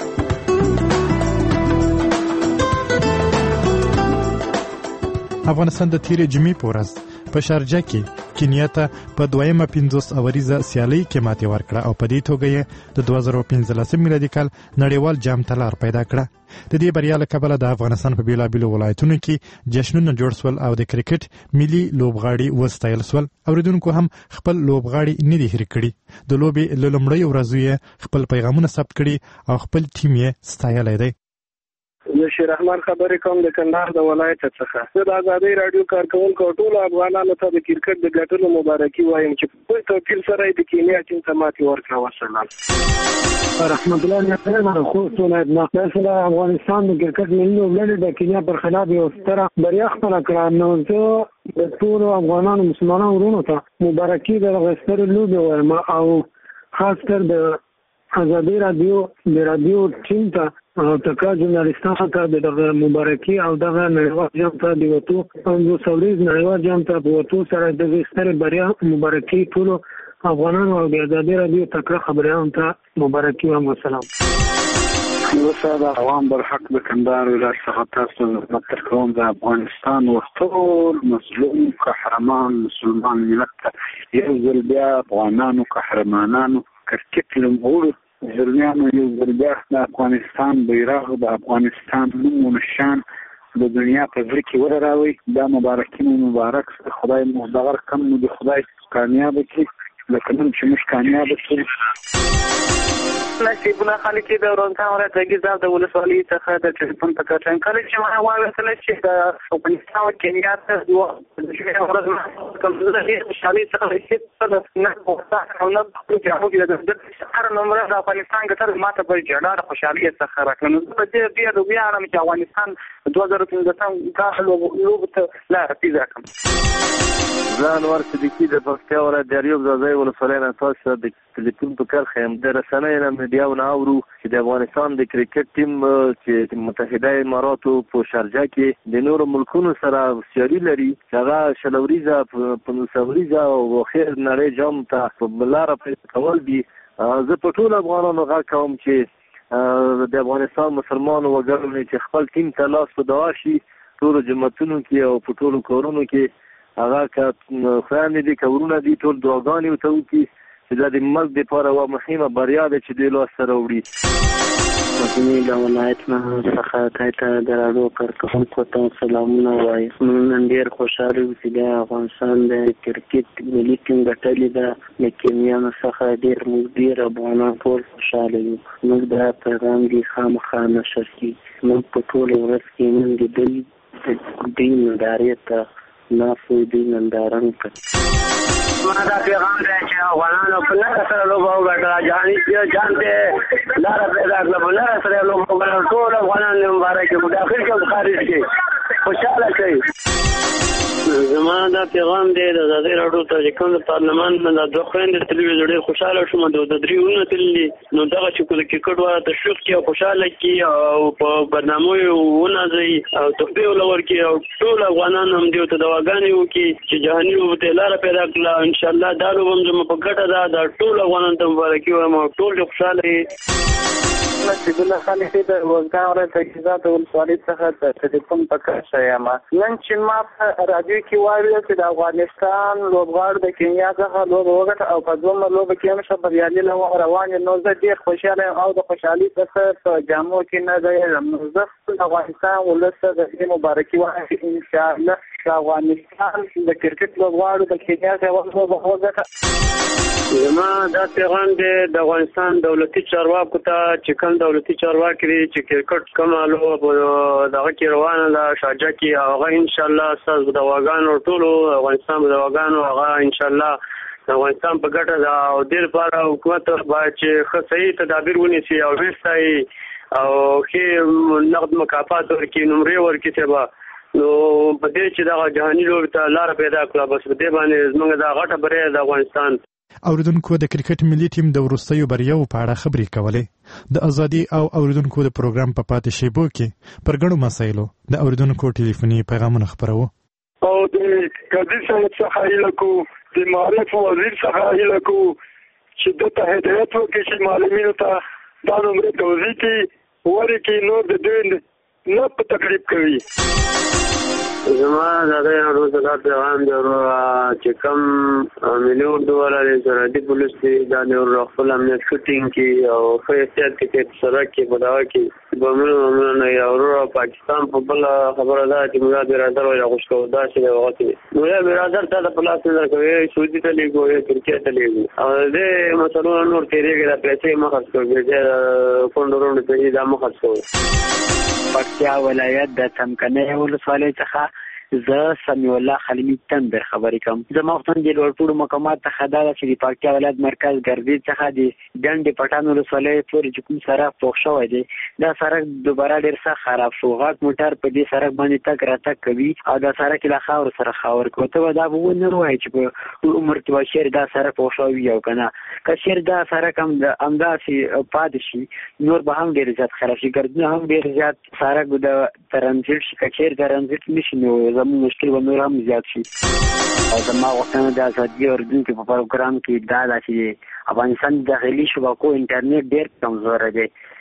افغانستان د تیر جمعې په ورځ په شارجه کې کینیا ته په دویمه پنځوس اوریزه سیالي کې ماتې ورکړه او په دې توګه یې د دوه زره پنځلسم میلادي کال نړیوال جام ته لار پیدا کړه. د دې بریا له کبله د افغانستان په بیلابیلو ولایتونو کې جشنونه جوړ شول او د کرکټ ملي لوبغاړي وستایل شول. اوریدونکو هم خپل لوبغاړي نه دي هېر کړي. د لوبې له لومړۍ ورځو یې خپل پیغامونه ثبت کړي او خپل ټیم یې ستایلی دی. زه شیر رحمان خبرې کوم د کندهار د ولایت څخه. زه د ازادي رادیو کارکونکو ټول افغانانو ته د کرکټ د ګټلو مبارکي وایم چې په توفیق سره د کینیا ټیم ته ماتې ورکړه. والسلام. رحمت الله نعمت خو سنت مثلا افغانستان د کرکټ ملي لوبډلې د کینیا پر خلاف یو ستره بریا خپل کړه. نو زه د ټول افغانانو مسلمانانو ورونو ته مبارکي درغستر لوبه وایم او خاص کر د ازادي رادیو د رادیو ټیم ته او تکا ژورنالیستانو ته د مبارکي او دغه نړیوال جام ته د وټو پنځوس اوریز نړیوال جام ته په وټو سره د ستر بریا مبارکي ټول افغانانو او د ازادي رادیو تکړه خبريالانو ته مبارکي او سلام. زه د عوام برحق د کندهار ولایت څخه تاسو مطرح کوم. د افغانستان ټول مظلوم قهرمان مسلمان ملت ته یو ځل بیا افغانانو قهرمانانو کرکټ لوبغاړو زلمیانو یو ځل بیا د افغانستان بیرغ د افغانستان نوم و نشان د دنیا په زړه کې ودروي. دا مبارکي مو مبارک خدای مو دغه کم نو د خدای کامیاب کړي لکه نن چې موږ کامیاب کړي. نصیبونه خلک د ورونکان ولایت ګیزاب د ولسوالۍ څخه د ټلیفون په کټن کله چې ما واوسل چې د افغانستان او کینیا ته دوه د شپې ورځ کوم د خوشحالي څخه هیڅ څه نه وسه او نه په جامو کې د هر نمبر د افغانستان ګټر ماته په جړه خوشحالي څخه راکړم. په دې بیا د بیا رم چې افغانستان دوه زره پنځه کال لوب ته لا پیدا کوم. ځان ور صدیقي د پکتیا ولایت د اریوب ځای ولسوالۍ نه تاسو د ټلیفون په کار خیم د رسنۍ نه میډیا او ناورو چې د افغانستان د کرکټ ټیم چې متحده اماراتو په شارجه کې د نورو ملکونو سره سیالي لري هغه شلوریزه په نوسوریزه او خیر نړۍ جام ته په بلاره په کول دي. زه په ټول افغانانو غږ کوم چې د افغانستان مسلمانانو وګړو چې خپل ټیم ته لاس په دعا شي ټول جماعتونو کې او په ټول کورونو کې هغه که خویندې دي کورونه دي ټول دعاګانې ورته وکړي چې دا د ملک دپاره یوه مهمه بریا ده چې دوی لاسته راوړي. مدني د ولایت نه څخه تای ته د راډیو کارکوونکو ته سلامونه وایم. موږ نن ډېر خوشحاله یو چې د افغانستان د کرکټ ملي ټیم ګټلې ده. د کینیانو څخه ډېر موږ ډېر افغانان ټول خوشحاله یو. موږ دا پیغام دې خامخا نشر کړي. موږ په ټوله ورځ کې نن د دوی د دوی نندارې ته نافو دی نندارن کړ. ما دا پیغام دی چې افغانانو په لاره سره لوبه وګټله جهاني جان ته لاره پیدا کړه په لاره سره لوبه وګټله ټول افغانان مبارک وي داخل کې او خارج کې خوشحاله کوي. زما دا پیغام دی د ازادۍ راډیو ته چې کوم د پارلمان نه د دوه خویندې تللي ډېر خوشحاله شوم د درې ورونه تللي نو دغه چې د کرکټ والا تشویق کړي او خوشحاله کړي او په برنامو یې ونازوي او تحفې ورله ورکړي او ټول افغانان هم دې ورته دعاګانې وکړي چې جهاني لوبو ته لاره پیدا کړله. انشاءالله دا لوبه هم زموږ په ګټه ده. دا ټول افغانانو ته مبارکي وایم او ټول دې خوشحاله وي. نصیب الله خالد د روزګان ولایت ګیزاب د ولسوالۍ څخه د ټلیفون په کار یم. نن چې ما په راډیو کې واورېدل چې د افغانستان لوبغاړو د کینیا څخه لوبه وګټه او په دویمه لوبه کې هم ښه بریالي روان یم نو زه ډېر خوشحاله یم او د خوشحالۍ څخه په جامو کې نه ځایږم. نو زه خپل افغانستان ولس ته د دې مبارکي وایم چې انشاءالله د افغانستان د کرکټ لوبغاړو د کینیا څخه لوبه وګټه. زما دا پیغام دی د افغانستان دولتي چارواکو ته چې کوم دولتي چارواکي دي چې کرکټ کومه لوبه دغه کې روانه ده شارجه کې هغه انشاءالله ستاسو د دواګانو ټولو افغانستان د دواګانو هغه انشاءالله د افغانستان په ګټه ده او دې لپاره حکومت باید چې ښه صحیح تدابیر ونیسي او ویستایي او ښې نقد مکافات ورکړي نمرې ورکړي سبا نو په دې چې دغه جهاني لوبې ته لاره پیدا کړه بس په دې باندې زموږ دا غټه بریا د افغانستان. اوریدونکو د کرکټ ملي ټیم د وروستیو بریاو په اړه خبرې کولې. د ازادي او اوریدونکو د پروګرام په پاتې شیبو کې پر ګڼو مسایلو د اوریدونکو ټلیفوني پیغامونه خپروو او د قاضي صاحب څخه هیله کوو د معرف وزیر څخه هیله کوو چې ده ته هدایت وکړي چې معلمینو ته دا نمرې توضیح کړي ورکړي نور د دوی نه په تکلیف کوي. زما د هغې راډیو دا پیغام دی چې کوم ملي اردو والا دی سرحدي پولیس دی دا د خپل امنیت ښه ټینګ کړي او ښه احتیاط کړي په سړک کې په دغه کې بمونه ومونه نه وي او پاکستان په بله خبره ده چې موږ برادر وایي غوښ کوو داسې دی هغسې دی نو یا برادر تا ته په لاس نه درکوي سعودي ته لېږو یا ترکیې ته لېږو او د دې مسلو نه نور تېرېږي دا پیسې مه خرڅ کوو بېځایه کونډو رونډو پیسې دا مه خرڅ کوو. پکتیا ولایت د څمکنیو ولسوالۍ څخه زه سمیع الله خلیمي تندر خبرې کوم. زما وختونه د لوړپوړو مقامات څخه دا ده چې د پکتیا ولایت مرکز ګردیز څخه د ډنډې پټان ولسوالۍ پورې چې کوم سړک پوخ شوی دی دا سړک دوباره ډېر سخت خراب شو. غټ موټر په دې سړک باندې تګ راتګ کوي او دا سړک له خاورو سره خاور کوي. ته به دا به ونه ووایې چې په عمر کې به چېرې دا سړک پوخ شوی وي او که نه که چېرې دا سړک هم همداسې پاتې شي نور به هم ډېر زیات خراب شي ګردونه هم ډېر زیات سړک به د ترنزیټ شي که چېرې ترنزیټ نه شي نو زموږ مشکل به نور هم زیات شي. او زما غوښتنه د ازادي اورېدونکو په پروګرام کې دا ده چې افغانستان داخلي شبکو انټرنیټ ډېر کمزوری دی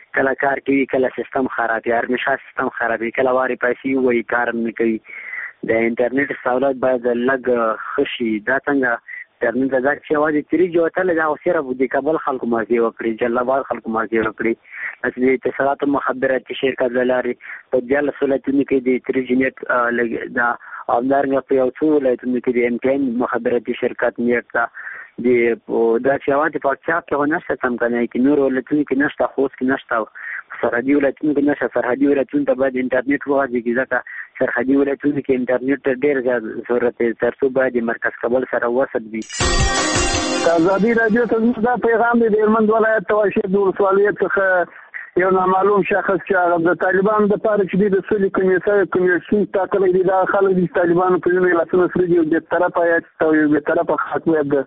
کله کار کوي کله سیستم خراب وي هرمشا سیستم خراب وي کله واري پیسې وایي کار نه کوي د انټرنیټ سہولت باید لږ ښه شي دا څنګه انټرنیټ دا چې یوازې تیري جوړتل دا اوسره د کابل خلکو مازی وکړي جلال خلکو مازی وکړي چې د اتصالات مخابراتي شرکت لاري په دغه سولتونو کې د تیري جنټ دا امدارنګ په یو څو ولایتونو کې د امکان مخابراتي شرکت نیټه د دا چې یوازې په چا کې ونشته سم کنه کې نور ولایتونو کې نشته خوست کې نشته سرحدي ولایتونو کې نشته سرحدي ولایتونو ته باید انټرنیټ وغځي ځکه سرحدي ولایتونو کې انټرنیټ ډېر زیات ضرورت دی ترڅو باید مرکز کابل سره وصل وي. ازادي رادیو ته دا پیغام دی د هلمند ولایت تواشد ولسوالیت څخه یو نامعلوم شخص چې هغه د طالبانو د پاره چې د سولې کمیټه کمیشن ټاکلی دی دا خلک د طالبانو په نوم لاسونه سره دی د طرفه یا د طرفه خاطر د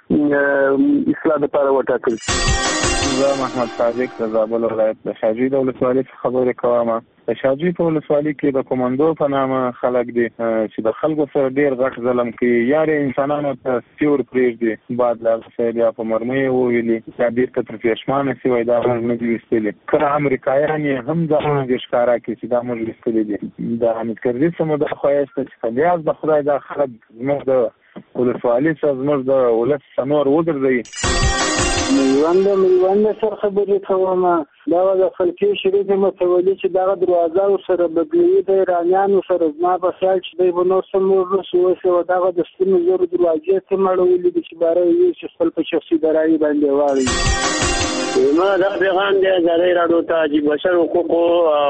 اصلاح لپاره وټاکل. زه محمد صادق د زابل ولایت د شاجوی د ولسوالۍ څخه خبرې کوم. د شاجوی په ولسوالۍ کې د کومندو په نامه خلک دي چې د خلکو سره ډیر غټ ظلم کوي یاري انسانانو ته سیور پرېږدي بعد لا سړیا په مرمۍ وویلي چې ډیر ته تر پېښمانه سی وای دا نه دي وستلي کله امریکایان هم ځان د ښکارا کې چې دا موږ وستلي دي د حمید کرزي سمو د خوایسته چې بیا د خدای دا خلک موږ د ولسوالۍ څخه موږ د ولس سنور وګرځي. میوند میوند سره خبرې کوم دا د خلکي شریک متولي چې دا دروازه سره بدلی د ایرانیانو سره ما په خیال چې دوی به نو سمور رسوي او دا د سپینو زرو دروازې ته مړولې دي چې باره یې چې خپل په شخصي درایي باندې واړي. ما دا پیغام دی ازادي راډیو ته چې بشر حقوقو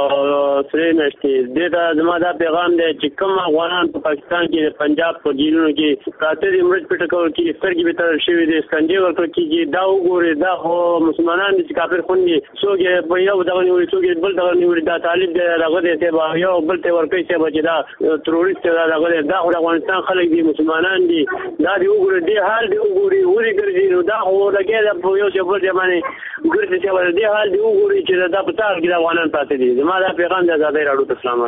سره نشته دا زما دا پیغام دی چې کوم افغانان په پاکستان کې د پنجاب په جیلونو کې قاتل امرت پټ کول کې سترګې به تر شوی دي سکنجه ورکړي چې دا وګوري دا خو مسلمانان چې کافر خوندي څوک په یو دغه نیولې څوک بل دغه نیولې دا طالب دی راغلی دی چې یو بل ته ورکړي چې دا تروریست دا راغلی دا خو افغانستان خلک دي مسلمانان دي دا دی وګوري دی حال دی وګوري وري ګرځي نو دا خو لګي دا یو څه بل ځمانه ګرځي چې ور دي حال دی وګوري چې دا په تار کې افغانان پاتې دي زما دا پیغام د ازادي راډیو السلام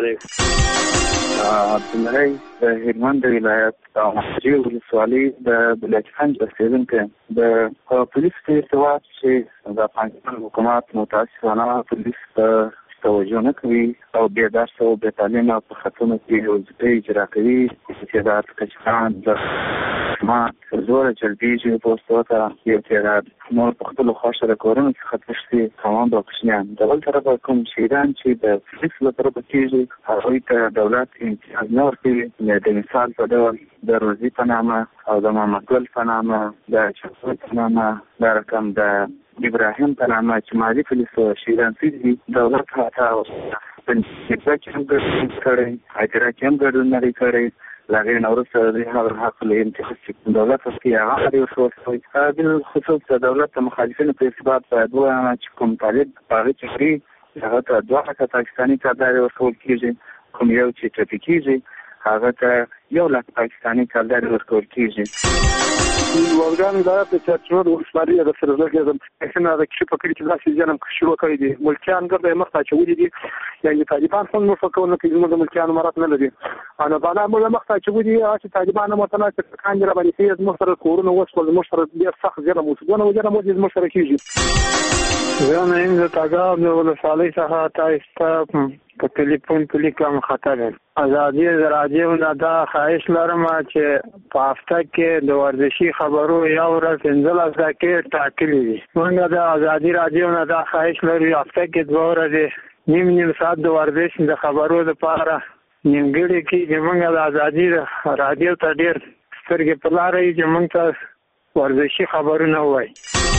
علیکم. عبدالله د هلمند ولایت د محجي ولسوالۍ د بلچخان اوسېدونکی د پولیس په ارتباط چې د افغانستان حکومت متاسفانه پولیس ته توجه نه کوي او بیا درس او بیا تعلیم په خطونو کې وظیفې اجرا کوي چې دا کچان د ما زور چلبیږي په پوسټو یو تعداد نور په خپل خوښه د کورونو څخه تشتي تمام د کوشنیان د بل طرفه کوم شیران چې د پولیس له طرفه کېږي هغوی ته دولت امتیاز نه ورکوي د مثال په ډول د روزي په نامه او د محمد ګل په نامه د چکوت په نامه د رقم د ابراهیم په نامه چې مالي پولیسو شیران سیدي دولت هاته پنځه کې هم ګډون کړی حاضره کې هم ګډون لري کړی لغې نور سره د هغه حق له انتخاب چې دولت کې هغه لري او بل خصوص د دولت مخالفینو په ارتباط باید وایي چې کوم طالب هغه چې هغه ته دوه حق پاکستاني کارداري ورکول کېږي کوم یو چې ټاپیږي هغه ته یو لک پاکستاني کارداري ورکول کېږي. ورګان دا په چارچور ولسماري د سرزړه کې څنګه د کښې په کړي چې داسې ځانم شروع کړی دي ملکیان ګرځي مخ ته چولې دي یعنی طالبان څنګه مفکرونه کوي موږ د ملکیان مراد نه لري انا باندې موږ مخ ته چولې چې طالبان متناسب کاندي را باندې چې موږ سره کورونه وښول موږ سره ډېر سخت ځله موږ دونه وجه موږ موږ سره کیږي. زه نه یم د تاګه د ولسوالۍ څخه تاسو په ټلیفون ټلیګرام خاطر ازادي راډیو نه دا خواهش لرم چې په هفته کې د ورزشي خبرو یو ورځ پنځلس دقیقې ټاکلي دي موږ د ازادي راډیو نه دا خواهش لرو هفته کې دوه ورځې نیم نیم ساعت د ورزش د خبرو لپاره نیمګړی کې چې موږ د ازادي راډیو ته ډېر سترګې په لاره یې چې موږ ته ورزشي خبرونه وایي.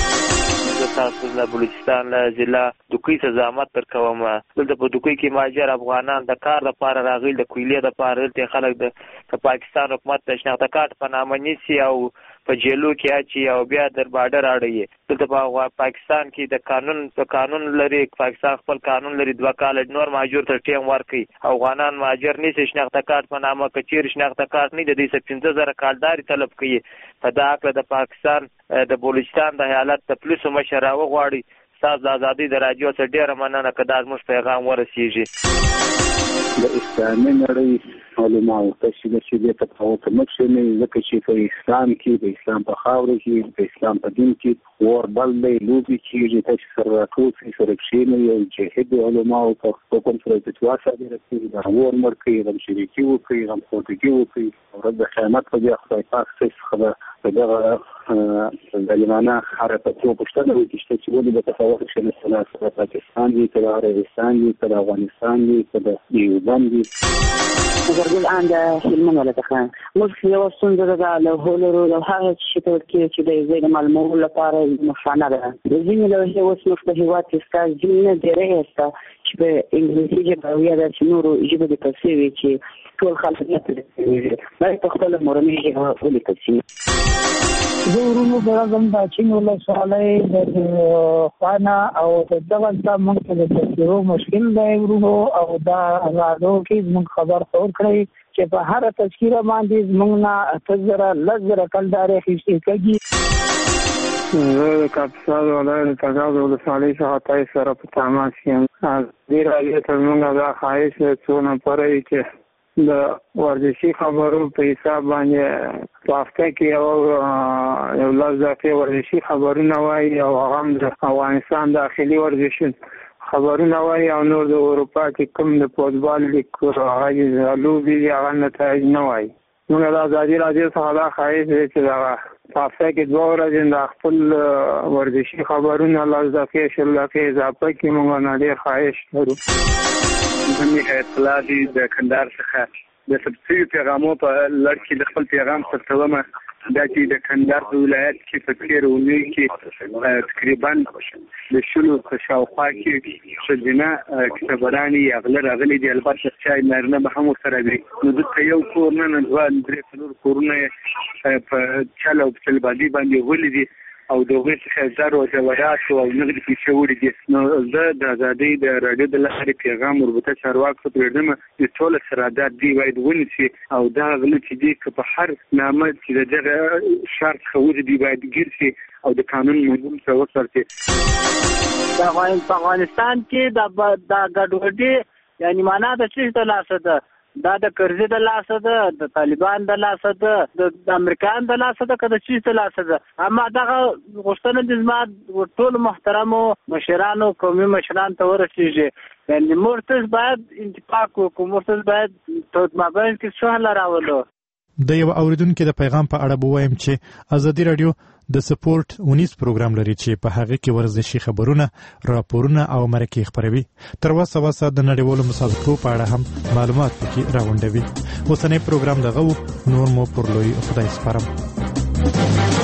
تاسو د بلوچستان له ضلع دوکۍ څخه زحمت تر کوم دلته په دوکۍ کې ماجر افغانان د کار لپاره راغلي د کویلې لپاره ته خلک د پاکستان حکومت د شناخته کارت په نامه نیسي او په جیلو کې اچي او بیا در بارډر اړي دلته په پاکستان کې د قانون په قانون لري پاکستان خپل قانون لري دوه کال نور ماجر تر ټیم ورکي افغانان ماجر نیسي شناخته کارت په نامه کچیر شناخته کارت نه د دې پنځه زره کالداري طلب کوي په دا اړه د پاکستان د بلوچستان د حالت د پولیسو مشر غواړي تاسو د ازادي د راډیو سره ډیره مننه کدا موږ پیغام ورسیږي. د اسلامي نړۍ علماو تاسو د شي د تفاوت مخ نه ځکه چې په اسلام کې د اسلام په خاور کې د اسلام په دین کې ور بل دی لوبي چې تاسو سره راکوي سره کښینه یو جهاد علماو په کوم سره د تواسه د رسېږي د ور مرکي د شریکي وکي د خودګي وکي او د خیانت په ځای خدای پاک څخه خبره دغه ظالمانه حرکتونه پښتنه وکړي چې ولې د تفاوت شنه سره پاکستان دی تر عربستان دی تر افغانستان دی تر یوبان دی زرګل آنده هلمند ولته موږ یو څنګه دا له هولرو له هغه چې ته کې چې د زید معلومات لپاره مخانه ده د ځینې له هغه وسو په هیواد کې ستاسو ځینې ډېرې است چې په انګلیسي ژبه او یا د نورو ژبو د تفسیر چې ټول خلک نه پوهیږي دا په خپل مورنۍ ژبه ولیکل شي زه ورونو برازم دا چې نو له سوالای د خانه او د دغه د موږ ته د تفسیرو مشکل دی ورونو او دا راځو کې موږ خبر خور کړی چې په هر تذکیره باندې موږ نه تزره لزره کلدارې هیڅ کېږي زه کاپسال ولایت تګاو د سالي څخه تای سره په تماس یم د راځي تر موږ دا خواهش څونه پرې چې د ورزشي خبرو په حساب باندې په هفته کې یو یو لاس دقیقې ورزشي خبرونه وایي او هغه هم د افغانستان داخلي ورزشي خبرونه وایي او نور د اروپا کې کوم د فوټبال لیګ هغه لوبې هغه نتایج نه وایي موږ د ازادي راډیو څخه دا خواهش دی چې دغه په هفته کې دوه ورځې د خپل ورزشي خبرونه لاس دقیقې شل دقیقې اضافه کړي موږ نه ډېر خواهش لرو زمي اطلاع دي د کندهار څخه د سبسیډي پیغامو په لړ کې د خپل پیغام ثبتومه دا چې د کندهار په ولایت کې په تیر اونۍ کې تقریبا د شلو شاوخوا کې ښځینه کتابرانې اغله راغلي دي البته چې نارینه به هم ورسره وي نو دلته یو کور نه نه دوه درې څلور کورونه په چل او چلبادي باندې غولي دي او د هغوی څخه زر او جواهرات او نغدي پیسې وړي دي نو زه د ازادۍ د راډیو د لارې پیغام وربته چارواکو ته پرېږدم چې ټوله سرحدات دوی باید ونیسي او دا غله چې دي که په هر نامه چې د دغه ښار څخه وځي دوی باید ګیر شي او د قانون مضمون څخه وساتي په افغانستان کې د ګډوډي یعنې معنا د څه د لاسه ده دا د کرزي د لاسه ده د طالبان د لاسه ده د امریکایان د لاسه ده که د چیز د لاسه ده اما دغه غوښتنه د زما ټول محترمو مشرانو قومي مشران ته ورسېږي یعنې موږ باید انتفاق وکړو موږ باید په مابین کې سوله راولو د یو اوریدونکو د پیغام په اړه بوایم چې ازادي راډیو د سپورت ونیس پروګرام لري چې په هغه کې ورزشي خبرونه راپورونه او مرکې خبروي تر وسه وسه د نړیوالو مسابقو په اړه هم معلومات پکې راغونډوي اوسنی پروګرام دغه نور مو پر لوی خدای سپارم